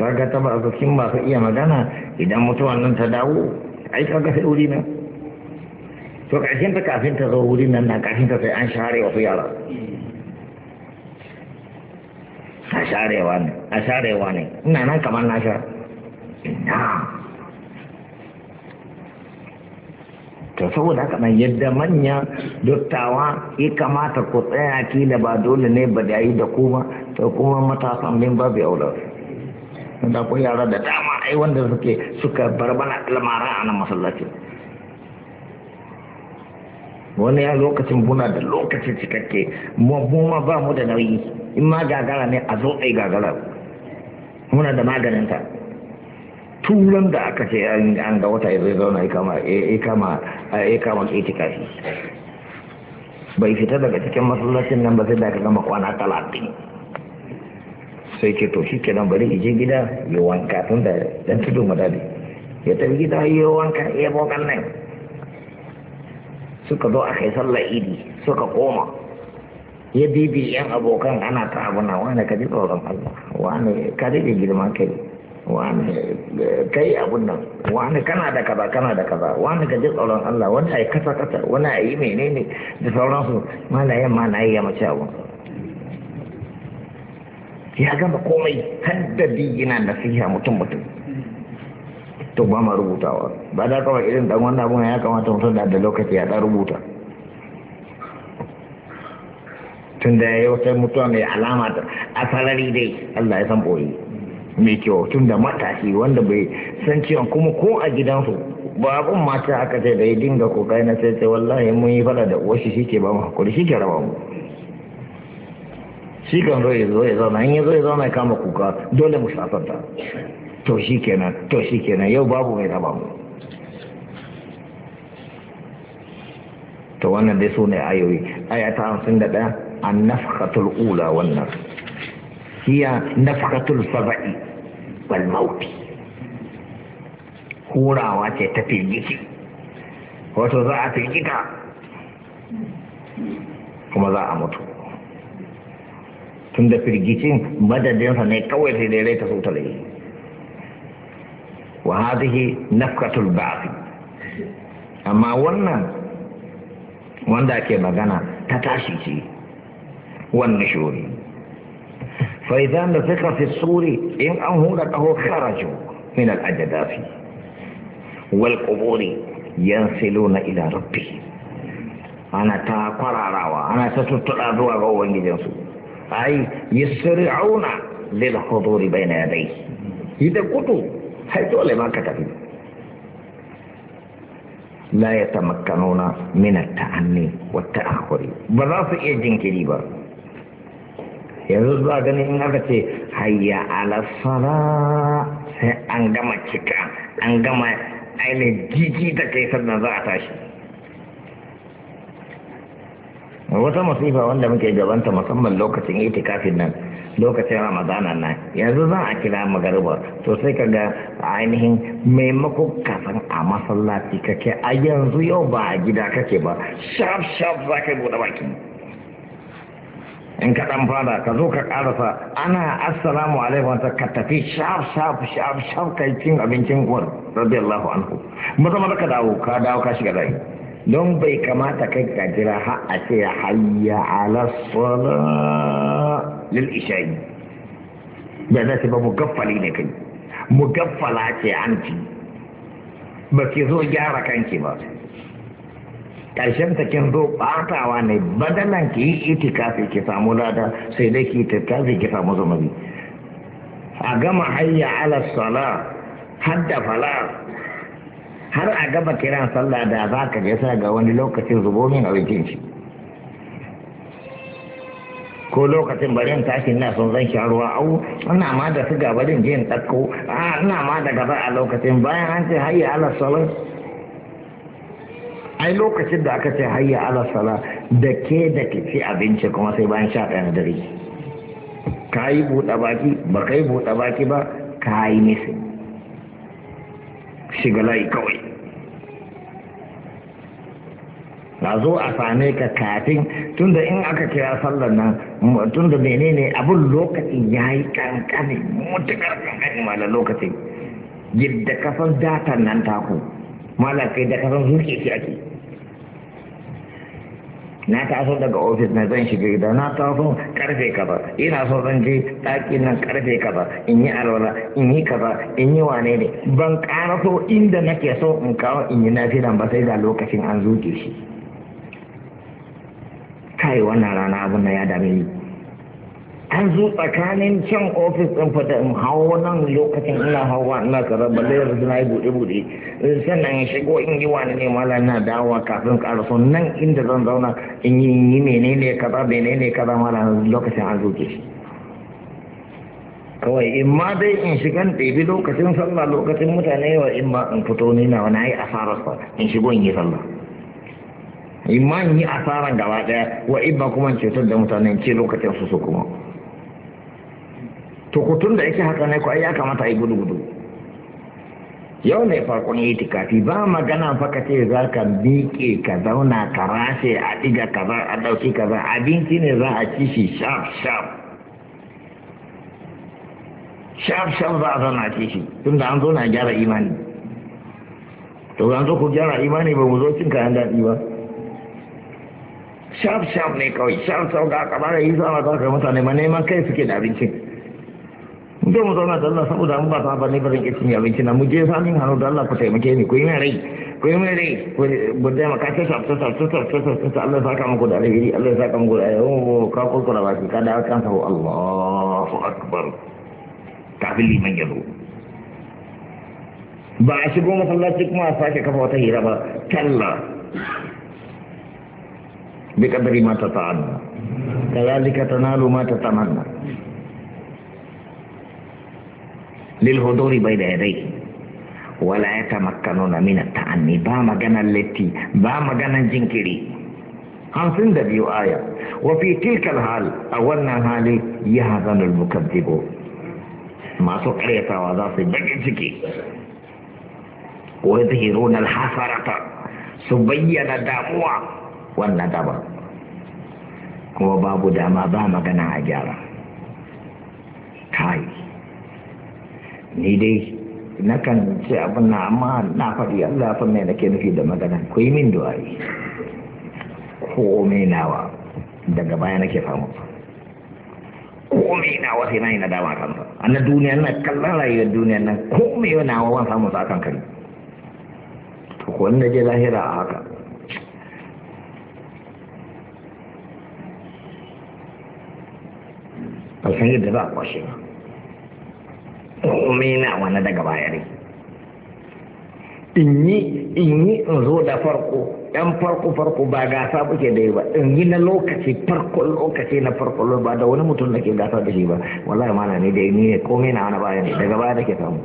kaga ta ba cikin masu iya magana idan mutuwan nan ta dawo ai kaga sai wuri nan to ƙarshen ta kafin ta zo wuri nan na kafin ta sai an share wasu yara a sharewa ne a sharewa ne ina nan kamar na sha ina to saboda haka nan yadda manya dottawa ya kamata ku tsaya kila ba dole ne ba da yi da kuma to kuma matasan min babu aula da ku yara da dama ai wanda suke suka barbana almara a nan masallaci wani ya lokacin buna da lokacin cikakke mu ma ba mu da nauyi in ma gagara ne a zo ai gagara muna da maganinta turan da aka ce an ga wata zai zauna ya kama ya kama ya kama itikafi bai fita daga cikin masallacin nan ba sai da aka gama kwana talatin sai ke to shi kenan bari ije gida ya wanka tun da dan tudu madadi ya tafi gida ya wanka ya bokan nan suka zo a kai sallar idi suka koma ya bibi yan abokan ana ta abu na wani ka ji tsoron Allah wani ka rage girman kai wani kai abun nan wani kana da kaza kana da kaza wani ka ji tsoron Allah wani ai kasa kasa wani ai menene da sauransu malayen ma na yi ya mace abu ya gama komai haddadi yana nasiha mutum mutum to ba ma rubutawa ba da kawai irin dan wannan abun ya kamata mutum da lokaci ya dan rubuta tun da ya wata mutuwa mai alama a sarari dai Allah ya san boye mai kyau tun da matashi wanda bai san ciwon kuma ko a gidansu ba abun mata aka ce da ya dinga kokai na sai sai wallahi mun yi fada da uwashi shi ke ba mu hakuri shi ke raba mu shi kan zo ya zo ya zauna in ya zo ya zauna ya kama kuka dole mu sasanta to shi kenan to shi kenan yau babu mai raba mu to wannan dai su ne ayoyi aya ta hamsin da ɗaya an nafkatul ula wannan hiya nafkatul saba'i wal mauti hurawa ce ta firgici wato za a firgita kuma za a mutu tun da firgicin madadinsa ne kawai sai dai rai ta sauta da yi wa hadhihi nafkatul ba'thi amma wannan wanda ake magana ta tashi ce wannan shuri fa idan da suka fi suri in an hura kaho kharaju min al ajdafi wal quburi yansiluna ila rabbi ana ta kwararawa ana ta tuttuɗa zuwa ga ubangijinsu ai yasri'una lil huduri bayna yadayhi idan kudu sai dole ma ka tafi la yatamakkanuna min at-ta'anni wat-ta'akhuri ba za su iya jinkiri ba yanzu za gani in aka ce hayya ala sala sai an gama cika an gama ainihin jiji da kai sannan za a tashi wata masifa wanda muke gabanta musamman lokacin itikafin nan lokacin ramadana nan yanzu za a kira magariba to sai ka ga ainihin maimako kasan a masallaci kake a yanzu yau ba a gida kake ba shaf shaf za ka buɗe baki in ka ɗan fada ka zo ka ƙarasa ana assalamu alaikum ta ka tafi shaf shaf shaf shaf kai cin abincin uwar radiyallahu anhu maza maza ka dawo ka dawo ka shiga dai don bai kamata kai ka jira har a ce hayya ala sala lil isha'i da zai ba mugaffali ne kai mugaffala ce anti ba ki zo gyara kanki ba ƙarshen ta kin zo ɓatawa ne badalan ki yi itikafi ki samu lada sai dai ki itikafi ki samu zunubi a gama hayya ala sala hadda fala har a gaba kiran sallah da za ka je sa ga wani lokacin zubomin abincin shi ko lokacin barin tashin na sun zan sha ruwa au ina ma da su gabarin jin ɗakko a ina ma da gaba a lokacin bayan an ce hayya ala sala ai lokacin da aka ce hayya ala sala da ke da ke ci abinci kuma sai bayan sha ɗaya na dare ka yi buɗe baki ba ka yi buɗe baki ba ka yi nisi shiga layi kawai na zo a same ka kafin tunda in aka kira sallar nan tunda menene abun lokacin ya yi kankani mutukar kankani ma da lokacin yadda kasan datan nan taku malakai da kasan zuke shi ake na taso daga ofis na zan shiga gida na taso karfe kaza ina so zan je ɗakin nan karfe kaza in yi alwala in yi kaza in yi wane ne ban ƙara so inda nake so in kawo in yi nafilan ba sai ga lokacin an zuke shi kai wannan rana abin da ya dame ni an zo tsakanin can ofis ɗin fata in hawo nan lokacin ina hawa ina kaza balle yanzu na yi buɗe-buɗe sannan in shigo in yi wani ne mala na dawowa kafin ƙaraso nan inda zan zauna in yi menene kaza menene kaza mala lokacin an zuke shi kawai in ma dai in shigan ɗebi lokacin sallah lokacin mutane yawa in ma in fito ni na wani yi asararsa in shigo in yi sallah in ma in yi asaran gaba ɗaya wa in ba kuma cetar da mutane ce lokacin su su kuma to kutun da yake haka ne ko ai ya kamata ai gudu-gudu yau ne farkon yi tikafi ba magana fa ka ce za ka miƙe ka zauna ka rashe a ɗiga kaza a ɗauki kaza abinci ne za a ci shi sharp sharp sharp sharp za a zauna a ci shi tun da an zo na gyara imani to an zo ku gyara imani ba mu zo cin kayan daɗi ba sharp sharp ne kawai sharp sharp da aka bada yi zama za ka mutane ma neman kai suke da abincin don mu zauna da Allah saboda mu ba ta ba ne ba zan iya cin abinci na mu je samin hannu da Allah ku taimake ni ku yi min rai ku yi min rai ku da maka ta sa ta sa ta sa ta sa ta Allah saka muku da alheri Allah saka muku da ayo ka kurkura baki ka da kan sa Allahu akbar kafin liman yazo ba a shigo masallaci kuma a sake kafa wata hira ba kalla bi kadari ma ta ta'anna kadhalika tanalu ma tatamanna للحضور بين يديه ولا يتمكنون من التعني با مغانا التي با مغانا جنكري خمسين دبيو آية وفي تلك الحال أولنا حالي يهزن المكذب ما سكرية وضاف بجنسكي ويظهرون الحسرة سبين دموع والندب وباب دما با مغانا عجارة كاي ni dai na kan ce abin na amma na faɗi Allah fa mai nake nufi da magana ku yi min du'a'i komai nawa daga baya nake samu komai nawa sai na yi nadama kansa a na duniya na kallon rayuwar duniya nan komai nawa wan samu sa kan kari to ko wanda je lahira a haka ba san yadda za a kwashe ba komai na wani daga bayare in yi in yi in zo da farko yan farko farko ba gasa buke da yi ba in yi na lokaci farko lokaci na farko ba da wani mutum da ke gasa da shi ba wallahi mana ne da ni ne komai na wani baya ne daga baya da ke samu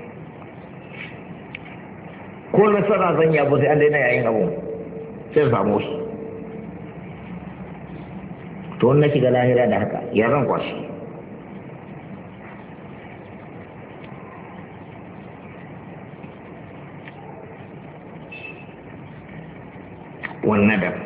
ko nasara zan yabo sai an daina yayin abu sai samu shi to wannan shiga lahira da haka ya zan kwashi والندم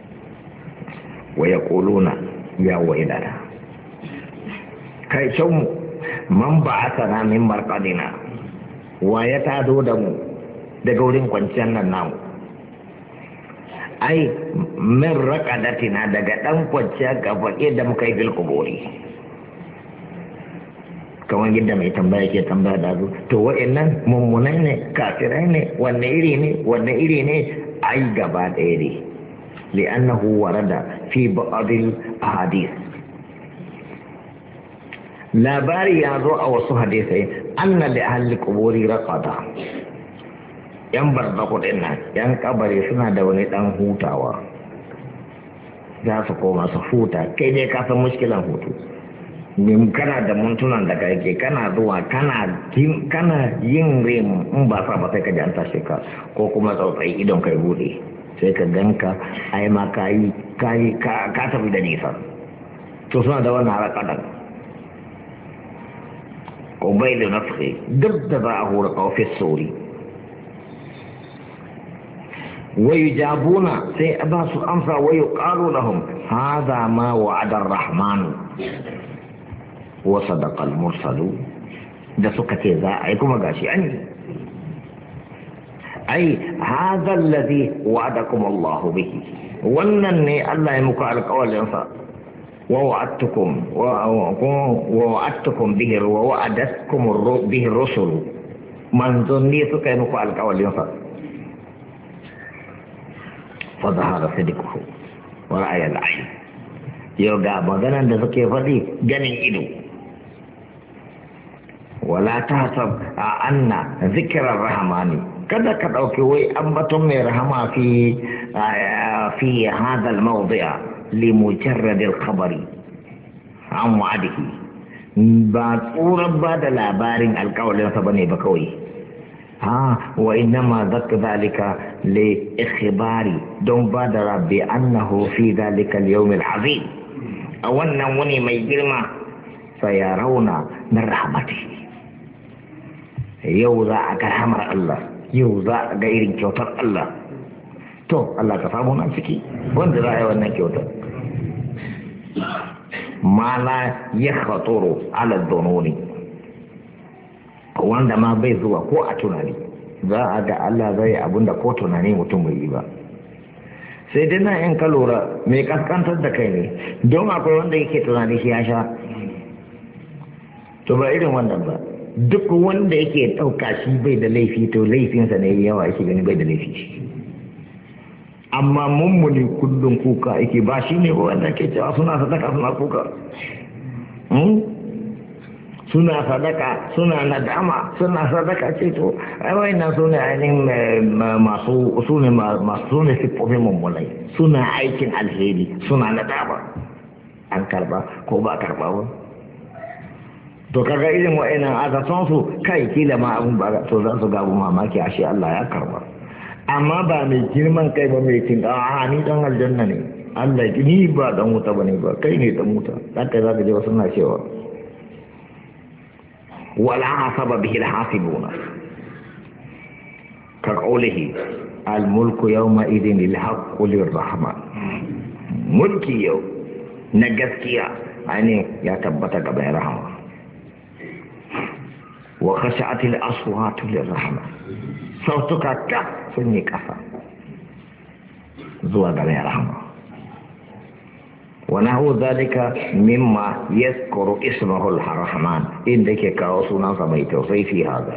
ويقولون يا ويلنا كي شوم من بعثنا من مرقدنا ويتعدو دمو دقولين قنشان النام أي من رقدتنا دقدم قنشان كفاكي دم كي في القبور kawan yadda mai tambaya ke tambaya da su to wa'annan mummunai ne kafirai ne wanne iri ne wanne iri ne ai gaba ɗaya ne li'annahu warada fi ba'dil ahadith labari ya zo a wasu hadisai anna li ahli quburi raqada yan barzaku din nan yan kabari suna da wani dan hutawa za su koma su huta kai ne ka san mushkilan hutu nin kana da muntunan da kake kana zuwa kana kana yin rim in ba sa ba sai ka ji an tashi ka ko kuma tsautsayi idon kai bude sai ka ganka ai ma kai kai ka ka tafi da nisa to suna da wannan harakadan ko bai da nafi duk da za a hura ofis sori ويجابون سيأباس أمسا ويقال لهم هذا ما وعد الرحمن وصدق المرسلون ده سكتي ذا أيكم أغاشي عني أي هذا الذي وعدكم الله به وأنني الله يمكع القول ينفع ووعدتكم ووعدتكم به ووعدتكم به الرسل من ظنيتك يمكع القول ينفع فظهر صدقه ورأي العين يوغا مغانا da suke faɗi ganin ido wala tahsab anna zikrar rahmani kada ka dauki wai ambaton mai rahama fi fi hada al-mawdi' li mujarrad al-khabari an wa'adihi ba tsoron ba da labarin alƙawalin sa bane ba kawai ها وإنما ذكر ذلك لإخبار دون بادر بأنه في ذلك اليوم العظيم أولا وني ما يجرم سيرون من رحمته يوضع كرامة الله يوضع غير كوتر الله تو الله كفامونا فيكي وانت رأي وانا كوتر ما لا يخطر على الظنون wanda ma bai zuwa ko a tunani za a ga Allah zai abinda ko tunani mutum bai yi ba sai dai na in ka lura mai kaskantar da kai ne don akwai wanda yake tunani shi ya sha to ba irin wannan ba duk wanda yake ɗauka shi bai da laifi to laifinsa ne yawa yake gani bai da laifi amma mummuni kullum kuka yake ba shi ne wanda ke cewa suna sadaka suna kuka suna sadaka suna nadama suna sadaka ce to ai wayannan sune ainihin masu sune masu sune sifofin mummunai suna aikin alheri suna nadama an karba ko ba karba ba to kaga irin wayannan aka son su kai kila ma abun ba to za su ga abu mamaki ashe Allah ya karba amma ba mai girman kai ba mai tin a ni dan aljanna ne Allah ni ba dan wuta bane ba kai ne dan wuta haka zaka je wasu na cewa ولا عصب به الحاسبون كقوله الملك يومئذ الحق للرحمن ملكي يوم نجسكيا يعني يتبت قبل رحمة وخشعت الأصوات للرحمة صوتك كف سني كفا زوى قبل رحمة ونحو ذلك مما يذكر اسمه الرحمن عندك كاوسنا سميته في هذا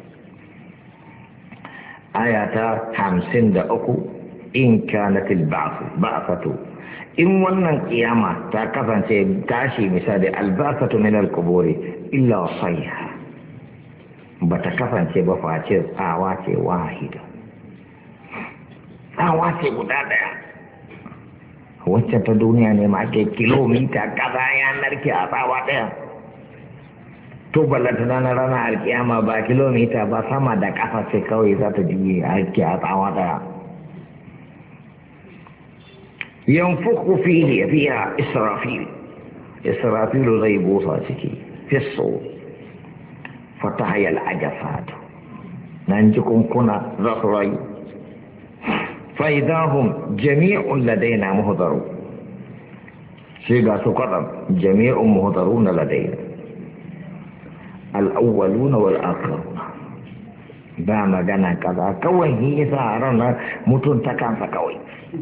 آيات خمسين دقو إن كانت البعث بعثة إن ونن قيامة تكفن تاشي مثال البعثة من القبور إلا صيحة بتكفن بفاتر آوات واحدة آوات مدادة wacce ta duniya ne ma ke kilomita kaza ya narke a tsawa ɗaya to ballanta na ranar alkiyama ba kilomita ba sama da ƙasa ce kawai za ta juye a harke a tsawa ɗaya yanfuku fihi fiha israfil israfilu zai busa ciki fisso fatahayal ajafat nan jikunkuna za su rayu فإذا هم جميع لدينا مهضرون شيء سقطا جميع مهضرون لدينا الأولون والآخرون ba magana kaza kawai yi sa ranar mutum ta kansa kawai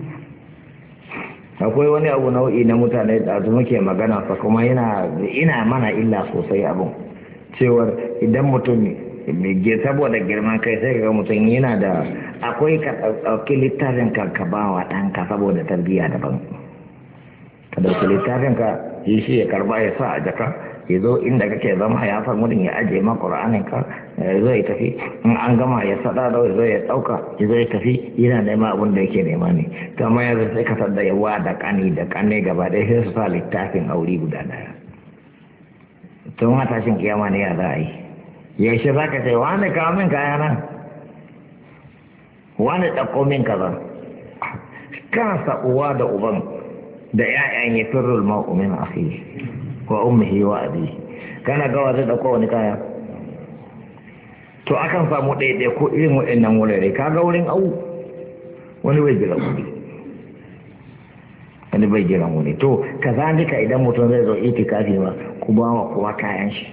akwai wani abu nau'i na mutane da su muke magana sa kuma yana ina mana illa sosai abun cewar idan mutum ne saboda girman kai sai ga mutum yana da akwai ka ɗauki littafin ka ka ba wa ɗanka saboda tarbiyya daban ka ɗauki littafin ka yi shi ya karba ya sa a jaka ya zo inda kake zama ya san wurin ya ajiye ma ƙur'anin ka ya zo ya tafi in an gama ya saɗa da ya zo ya ɗauka ya zo ya tafi yana nema abin da yake nema ne kamar yanzu sai ka sadda yawa da ƙani da ƙane gaba ɗaya sai su sa littafin aure guda ɗaya tun matashin kiyama ne ya za a yi yaushe za ka ce wani kawo min kaya nan wani ɗauko min kaza kansa uwa da uban da ‘ya'yan ya firul ma'umin afi wa ummihi wa abi kana gawa zai ɗauko wani kaya to akan samu ɗaiɗai ko irin waɗannan wurare kaga wurin au wani bai jiran wani wani bai jiran wani to kazalika idan mutum zai zo itikafi ma ku ba wa kowa kayan shi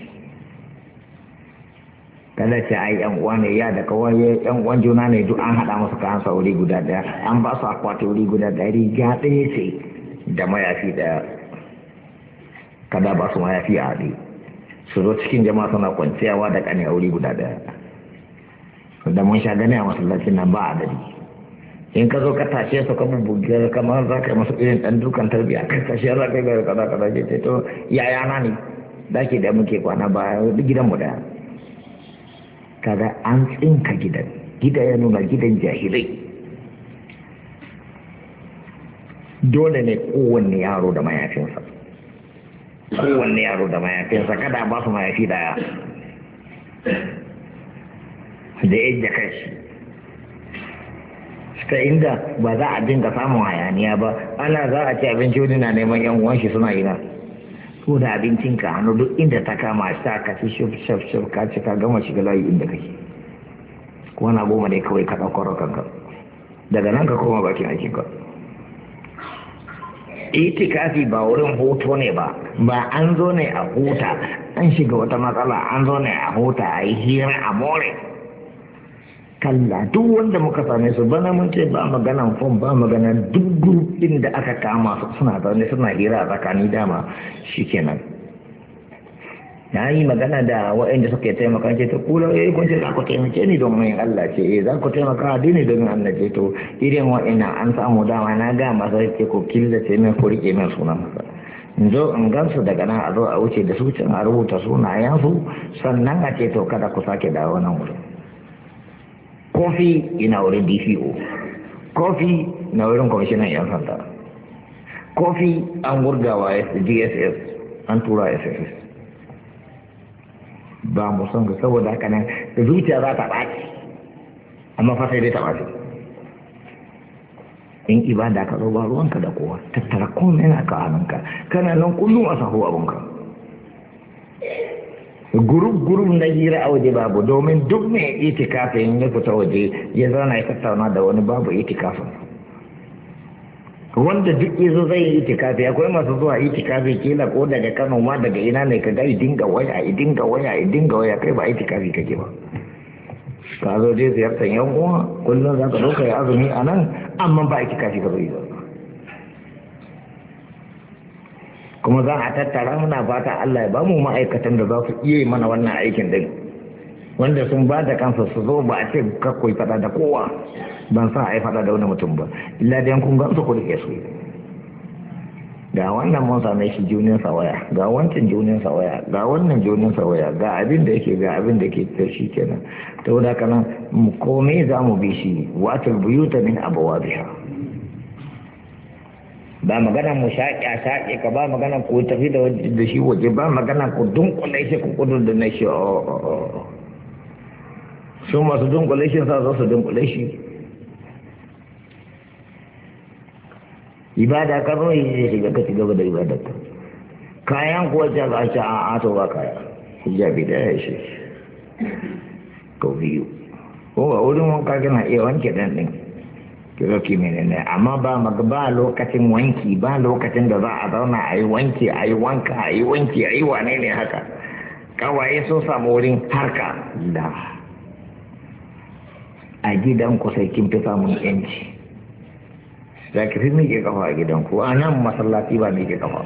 kada ce ai yan uwa ne ya da kawai yan uwan juna ne duk an haɗa musu kayan sa wuri guda daya an ba su akwati wuri guda daya riga ɗaya ce da mayafi daya kada ba su mayafi a haɗe su zo cikin jama'a suna kwanciyawa da ƙane a wuri guda daya da mun sha gani a masallacin nan ba adadi in ka zo ka tashe su ka bubbuge kamar za ka yi masu irin ɗan dukan tarbiyya kai tashe za ka yi ga kaza kaza ke ce to yaya na ne daki da muke kwana ba gidanmu daya kaga an tsinka gidan gida ya nuna gidan jahilai dole ne kowanne yaro da mayafinsa kowanne yaro da mayafinsa kada ba su mayafi daya da yadda kashi ta inda ba za a dinga samun hayaniya ba ana za a ci abinci wani na neman yan uwan shi suna ina ko da abincin ka hannu duk inda ta kama sa ka ci shuf shuf shuf ka ci ka gama shiga layi inda kake ko na goma ne kawai ka ɗaukar kanka daga nan ka koma bakin aikin ka itikafi ba wurin hoto ne ba ba an zo ne a huta an shiga wata matsala an zo ne a huta a yi hira a more kalla duk wanda muka same su bana mun ce ba maganan fom ba maganan duk grupin da aka kama su suna zaune suna hira a tsakani dama shikenan na yi magana da waɗanda suka taimaka ce ta kula ya yi kwanci za ku taimake ni don mai Allah ce eh za ku taimaka addini don Allah ce to irin waɗanda an samu dama na ga masa ce ko killace min ko rike min sunan masa in zo in gansu daga nan a zo a wuce da su can a rubuta sunayensu sannan a ce to kada ku sake dawo nan wurin kofi ina wurin D P O kofi na wurin kwamishinan yan sanda kofi an gurgawa D S S an tura S S S ba mu son ga saboda haka nan da zuciya za ta ɓaci amma fa sai dai ta ɓaci in ibada ka zo ba ruwanka da kowa tattara komai na ka hannunka kana nan kullum a sahu abunka gurub-gurub na hira a waje babu domin duk mai itikafin ya fita waje ya zauna ya tattauna da wani babu itikafin wanda duk yazo zai yi itikafi akwai masu zuwa itikafi kila ko daga Kano ma daga ina ne ka ga dinga waya dinga waya dinga waya kai ba itikafi kake ba ka zo dai ziyartar yan uwa kullum za ka zo ka yi azumi a nan amma ba itikafi ka bai ba kuma za a tattara muna fata Allah ya ba mu ma'aikatan da za su iya yi mana wannan aikin din wanda sun ba da kansa su zo ba a ce kakwai fada da kowa ban sa a yi fada da wani mutum ba illa da yankun gansu ku rike su ga wannan mun same shi junin sa waya ga wancan junin sa waya ga wannan junin sa waya ga abin da yake ga abin da ke ta shi kenan to da kana mu komai za mu bi shi watul buyuta min abwabiha ba magana mu shaƙi shaƙi ka ba magana ku tafi da da shi waje ba magana ku dunkule shi ku kudu da na shi su masu dunkule shi sa za su dunkule shi ibada ka zo yi zai shiga ka ci gaba da ibadar ka kayan kuwa ce ga shi a ato ba kaya hijabi da ya shi ko biyu ko a wurin wanka kana iya wanke dan ɗin kiroki menene amma ba ba lokacin wanki ba lokacin da za a zauna a yi wanki a yi wanka a yi wanki a yi wane ne haka kawaye so samu wurin harka da a gidanku sai kin fi samun yanci za ki fi miƙe kafa a gidanku a nan masallaci ba miƙe kafa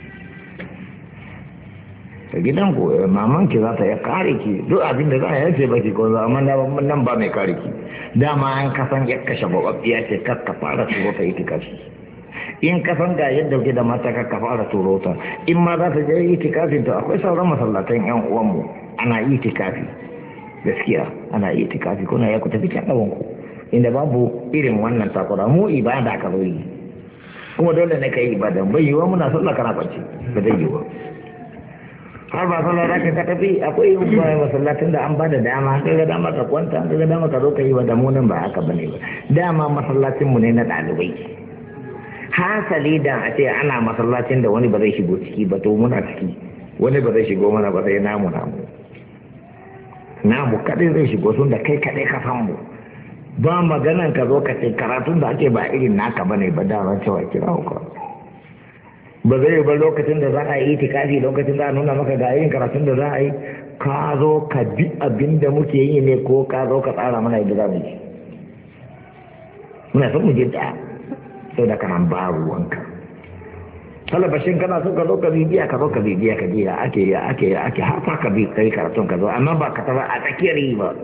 a gidanku mamanki za ta ya kare ki duk abin da za a yace baki ko za amma nan ba mai kare ki dama an kasan ya kashe bababbiya ce kar ka fara turo ta itikafi in kasan ga yadda ke da mata kar ka fara turo ta in ma za ta je itikafin to akwai sauran masallatan yan uwanmu ana itikafi gaskiya ana itikafi kuna ya ku tafi can ɗawan ku inda babu irin wannan takura mu ibada ka zo yi kuma dole ne ka yi ibada bai yiwa muna sallah kana kwanci ba zai yiwa har ba sallah zaka ka tafi akwai masallatin da an ba da dama kaga dama ka kwanta kaga dama ka zo ka yi wa damunan ba haka bane ba dama masallacin mu ne na dalibai hasali da a ce ana masallacin da wani ba zai shigo ciki ba to muna ciki wani ba zai shigo mana ba sai namu namu namu kadai zai shigo sun da kai kadai ka san mu ba maganan ka zo ka ce karatun da ake ba irin naka ba ne ba dama cewa kira ka ba zai ba lokacin da za a yi itikafi lokacin da a nuna maka ga irin karatun da za a yi ka zo ka bi abin da muke yi ne ko ka zo ka tsara mana yadda za mu yi muna son mu je da sau da kanan ba ruwanka talabashin kana so ka zo ka bibiya ka zo ka bibiya ka biya ake ya ake ya ake har fa ka bi kai karatun ka zo amma ba ka taba a tsakiyar yi ba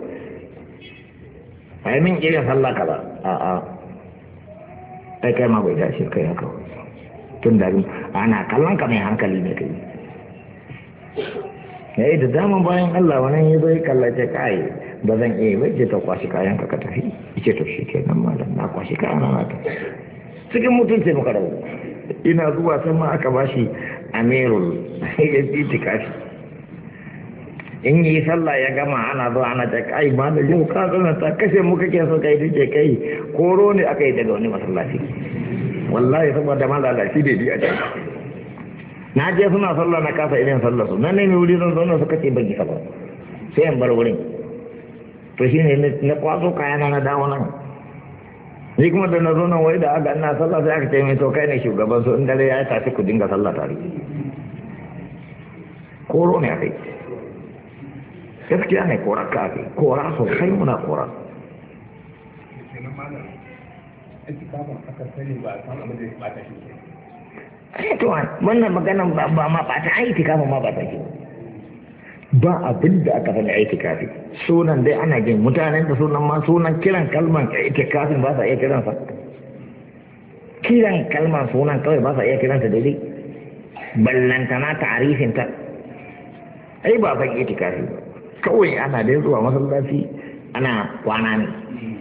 ai min irin sallah ka ba a a kai kai ma bai dace kai haka tun da ana kallon ka mai hankali ne kai yayi da daman bayan Allah wannan ya zo ya kallace kai ba zan iya ba je ta kwashi kayan ka ka tafi ce to shi kenan malam na kwashi kayan na ta cikin mutunci muka rabu ina zuwa sai ma aka bashi amirul itikafi in yi sallah ya gama ana zuwa ana ta kai ma da yau ka zana ta kashe mu kake so kai dace kai koro ne aka yi daga wani masallaci wallahi saboda ma lalaci bai bi a can na je suna sallah na kasa irin sallah su nan ne mai wuri zan zauna suka ce ban yi sallah sai in bar wurin to shine na kwaso kayana na dawo nan ni kuma da na zo nan wai da aka ina sallah sai aka ce mai to kai ne shugaban su in dare ya tashi ku dinga sallah tare koro ne akai gaskiya ne kora ka akai kora sosai muna kora eh to wannan maganan ba ma ba ta aiki kafin ma ba ta ki ba abin da aka sani itikafi sunan dai ana jin mutanen da sunan ma sunan kiran kalman itikafin ba sa iya kiransa kiran kalman sunan kawai ba sa iya kiransa daidai ballantana ta'arifin ta ai ba san itikafi ba kawai ana dai zuwa masallaci ana kwana ne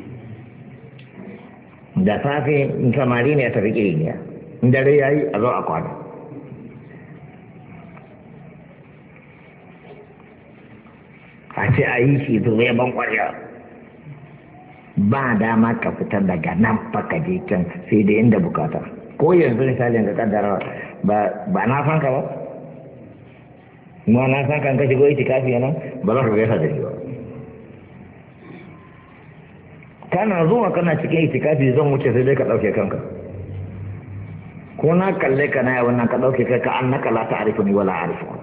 da safe samari ne a tafi ƙiriya dare yayi a zo a kwana a ce a yi shi zuwa ban kwarya ba dama ka fitar daga nan fa ka je can sai da inda bukata ko yanzu misalin ga kaddara ba na san ka ba ma na san kan ka shigo itikafi nan ba za ka gaisa da shi ba kana zuwa kana cikin itikafi zan wuce sai dai ka dauke kanka ko na kalle ka na yawan nan ka dauke kai ka annaka la ta'rifuni wala a'rifuka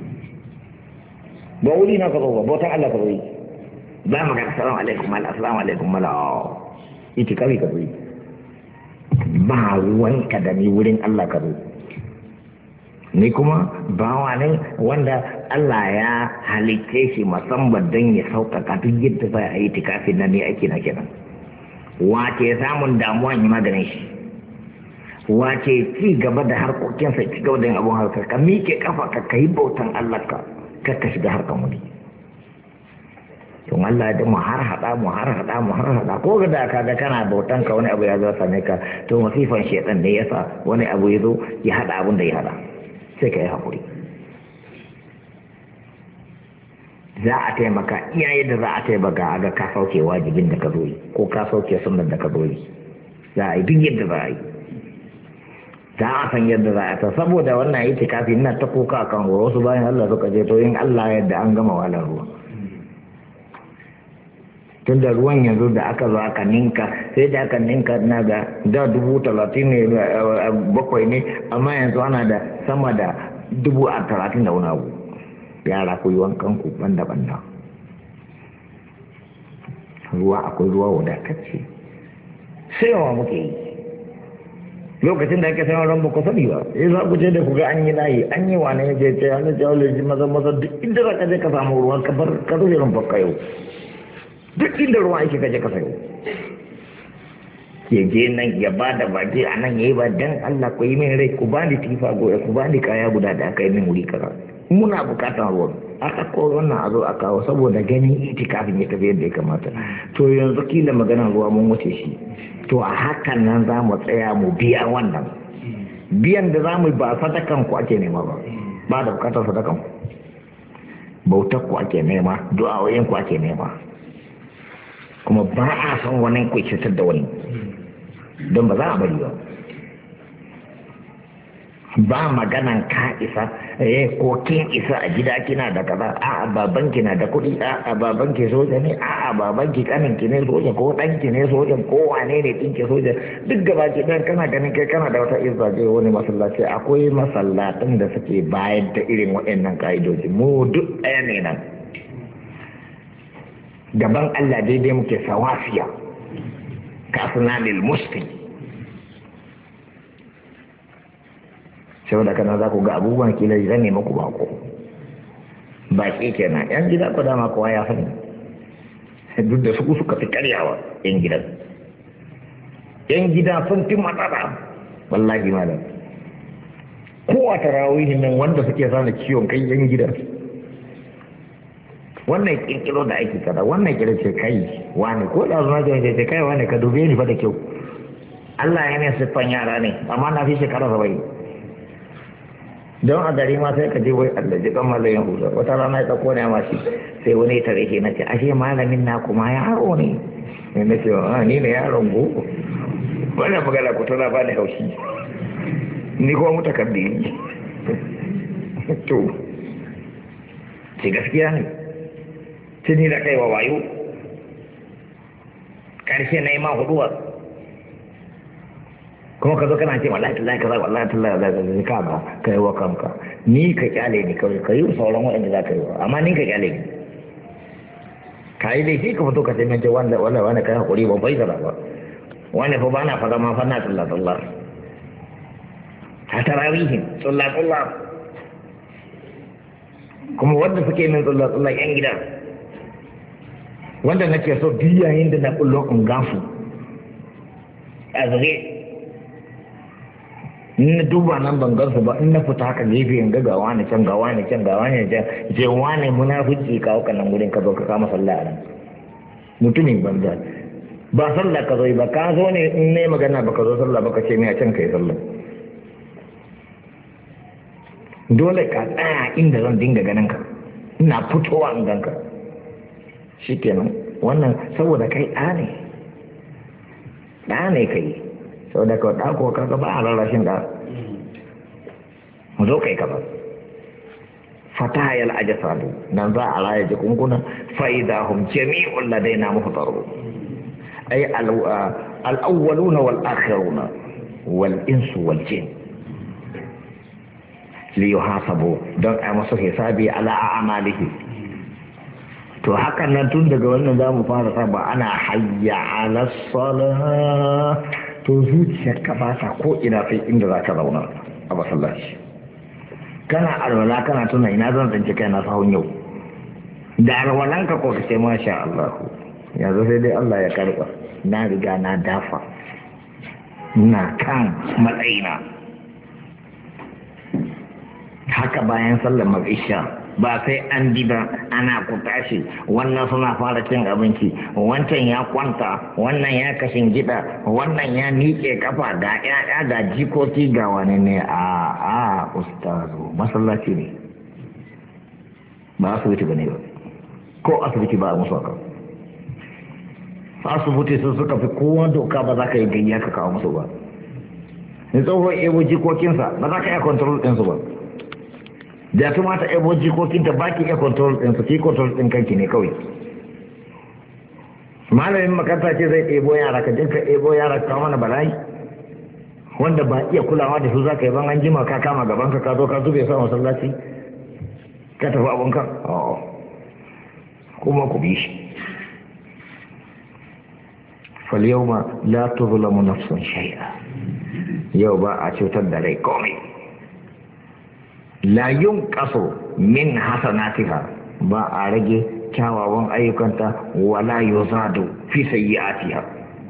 ba wuri na ka zo ba bautan Allah ka zo yi ba magana assalamu alaikum mala assalamu alaikum mala itikafi ka zo yi ba wanka da ni wurin Allah ka zo ni kuma bawa ne wanda Allah ya halitte shi musamman don ya sauƙaƙa duk yadda za a yi itikafi na ne ake na kenan wace samun damuwa yi maganin shi wace ci gaba da harkokinsa ci gaba da yin abun harkar ka miƙe kafa ka kai bautan Allah ka ka shiga harkar wani tun Allah da mu har hada mu har hada mu har hada ko da ka ga kana bautan ka wani abu ya zo same ka to masifan shedan ne yasa wani abu ya zo ya hada abun da ya hada sai ka yi hakuri za a taimaka iyaye da za a taimaka a ga ka sauke wajibin da ka zo yi ko ka sauke sunnar da ka zo yi za a yi duk yadda za a yi za a san yadda za a ta saboda wannan yi tikafi ina ta kuka kan ruwa wasu bayan Allah suka je to yin Allah yadda an gama walar ruwa tun da ruwan yanzu da aka zo aka ninka sai da aka ninka na ga da dubu talatin ne bakwai ne amma yanzu ana da sama da dubu a talatin da wani abu yara ku yi wankan ku banda banda ruwa akwai ruwa wadatacce sai yawa muke yi lokacin da ake sayan ran ba ku sani ba sai za ku je da ku ga an yi layi an yi wane ya je ce an yi jawalaji maza maza duk inda za ka je ka samu ruwa ka bar ka rufe rumfa ka yau duk inda ruwa ake kaje ka sayo ya je nan ya ba da baki a nan ya yi ba dan Allah ku yi min rai ku ba ni tifa goya ku ba ni kaya guda da aka yi min wuri kaza muna bukatar ruwan aka ko wannan a zo a kawo saboda ganin itikafin ya tafi yadda ya kamata to yanzu kila maganar ruwa mun wuce shi to a hakan nan za mu tsaya mu biya wannan biyan da za mu ba sadakan ku ake nema ba ba da bukatar sadakan ku bautar ku ake nema du'a'o'in ku ake nema kuma ba a son wani ku cutar da wani don ba za a bari ba ba maganan ka isa eh ko kin isa a gida kina da kaza a baban ki na da kuɗi a baban ki soja ne a baban ki kanin ki ne soja ko dan ki ne soja ko wane ne din ki soja duk gaba ki dan kana ganin kai kana da wata izza je wani masallaci akwai masallatan da suke bayar da irin waɗannan ka'idoji mu duk ɗaya ne nan gaban Allah daidai muke sawafiya kafina lil muslim saboda kana za ku ga abubuwan kila zan ne muku bako baki kenan yan gida ko dama kowa ya sani duk da su suka fi karyawa yan gidan yan gida sun fi matsala wallahi malam kowa tarawihin nan wanda suke sani ciwon kai yan gida wannan kirkiro da ake kada wannan kira ce kai wani ko da zuwa ce ce kai wani ka dube ni fa da kyau Allah ya ne siffan yara ne amma na fi shekara saba'in don a gari ma sai ka je wai Allah ji kan malayin huza wata rana ya ɗauko ne ma shi sai wani tare ke na ce ashe malamin na kuma yaro ne ne na ce a ni ne yaron gogo wannan magana ku tana ba da haushi ni kuma muta kabbi to ce gaskiya ne tuni da kai wa wayo karshe na yi ma huduwa kuma ka zo kana ce wallahi tallahi kaza wallahi tallahi wallahi ka ba kai wa kanka ni ka kyale ni kawai kai sauran waɗanda za ka yi wa amma ni ka kyale ni ka yi laifi ka fito ka ce mace wanda wanda wanda kai hakuri ba bai zara ba wani fa ba na faɗa ma fa na tsallah tsallah a tarawihin tsallah tsallah kuma wanda suke min tsallah tsallah yan gida wanda nake so duk yayin da na kullum in gafu a zure in na duba nan ban gansu ba in na fita haka gefe in ga gawa ne can gawa ne can gawa ne can je wane munafiki kawo kanan gurin ka zo ka kama sallah a nan mutumin banza ba sallah ka zo ba ka zo ne in ne magana ba ka zo sallah ba ka ce mai a can ka yi sallah dole ka tsaya inda zan dinga ganin ka ina fitowa in ganka shi kenan wannan saboda kai ɗa ne ɗa ne kai saboda ka ɗa ko kaga ba a rarrashin ɗa mu zo kai kaba fata yal ajasadu nan za a raya jikunkuna fa'ida hum jami'un ladaina muhtaru ay al-awwaluna wal akhiruna wal insu wal jin li yuhasabu don a masu hisabi ala a'malihi to hakan nan tun daga wannan za mu fara saba ana hayya ala salah to zuciyar ka ba ta ko ina sai inda za ka zauna a masallaci kana alwala kana tuna ina zan tsinci kai na sahun yau da alwalan ka ko ka ce masha Allah yanzu sai dai Allah ya karba na riga na dafa ina kan matsayina haka bayan sallar maghisha ba sai an diba ana ku tashi wannan suna fara cin abinci wancan ya kwanta wannan ya kashin gida wannan ya miƙe kafa ga ƴaƴa ga jikoki ga wani ne a a ustazu masallaci ne ba asibiti ba ne ba ko asibiti ba a musu haka asibiti sun suka fi kowa doka ba za ka yi gayya ka kawo musu ba ni tsohon ebo jikokinsa ba za ka iya kontrol ɗinsu ba da ya tumata ebo jikokinta ba ki iya kontrol ɗinsu ki kontrol ɗin kanki ne kawai malamin makaranta ce zai ebo yara ka jinka ebo yara ka mana bala'i wanda ba iya kulawa da su za ka yi ban an jima ka kama gaban ka ka zo ka zube sa masallaci ka tafi abinka kuma ku bi shi falyawma la tuzlamu nafsun shay'a yau ba a cutar da rai komai la yunqasu min hasanatiha ba a rage kyawawan ayyukanta wala yuzadu fi sayyi'atiha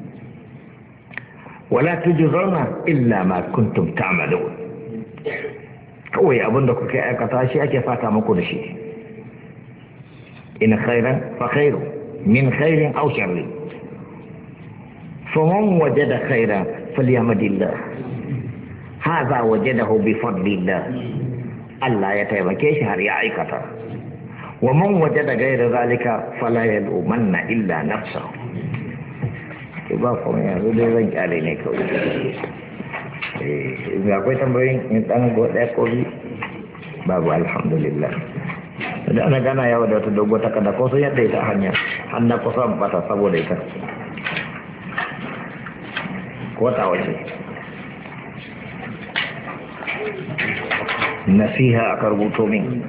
wala tujzauna illa ma kuntum ta'malun kawai abinda kuke aikata shi ake fata muku da shi in khairan fa khairu min khairin aw sharrin faman wajada khairan falyahmadillah hadha wajadahu bi fadlillah Allah ya taimake shi har ya aikata wa man wajada ghayra zalika fala yalumanna illa nafsahu ba kuma yanzu dai zan kyale ne kawai eh akwai tambayoyin in dan go ɗaya ko biyu babu alhamdulillah da ana gana yawo da wata dogo ta kada ko sun yadda ita hanya har na kusa bata saboda ita ko ta wace nasiha aka rubuto min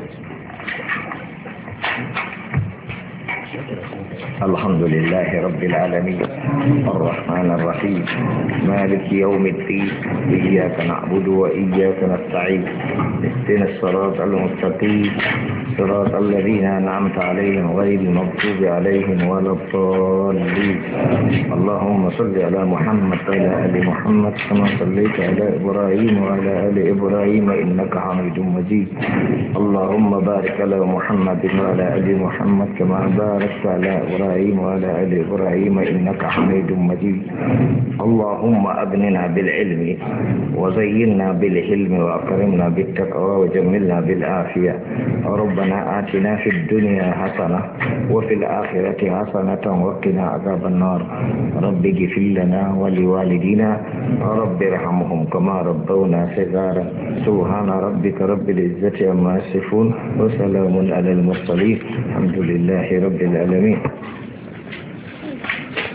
الحمد لله رب العالمين الرحمن الرحيم مالك يوم الدين إياك نعبد وإياك نستعين اهدنا الصراط المستقيم صراط الذين أنعمت عليهم غير المغضوب عليهم ولا الضالين اللهم صل على محمد وعلى آل محمد كما صليت على إبراهيم وعلى آل إبراهيم إنك حميد مجيد اللهم بارك على محمد وعلى آل محمد كما باركت على إبراهيم وعلى آل إبراهيم إنك حميد مجيد اللهم أغننا بالعلم وزينا بالحلم وأكرمنا بالتقوى وجملنا بالعافية ربنا آتنا في الدنيا حسنة وفي الآخرة حسنة وقنا عذاب النار رب اغفر لنا ولوالدينا رب ارحمهم كما ربونا صغارا سبحان ربك رب العزة عما يصفون وسلام على المرسلين الحمد لله رب العالمين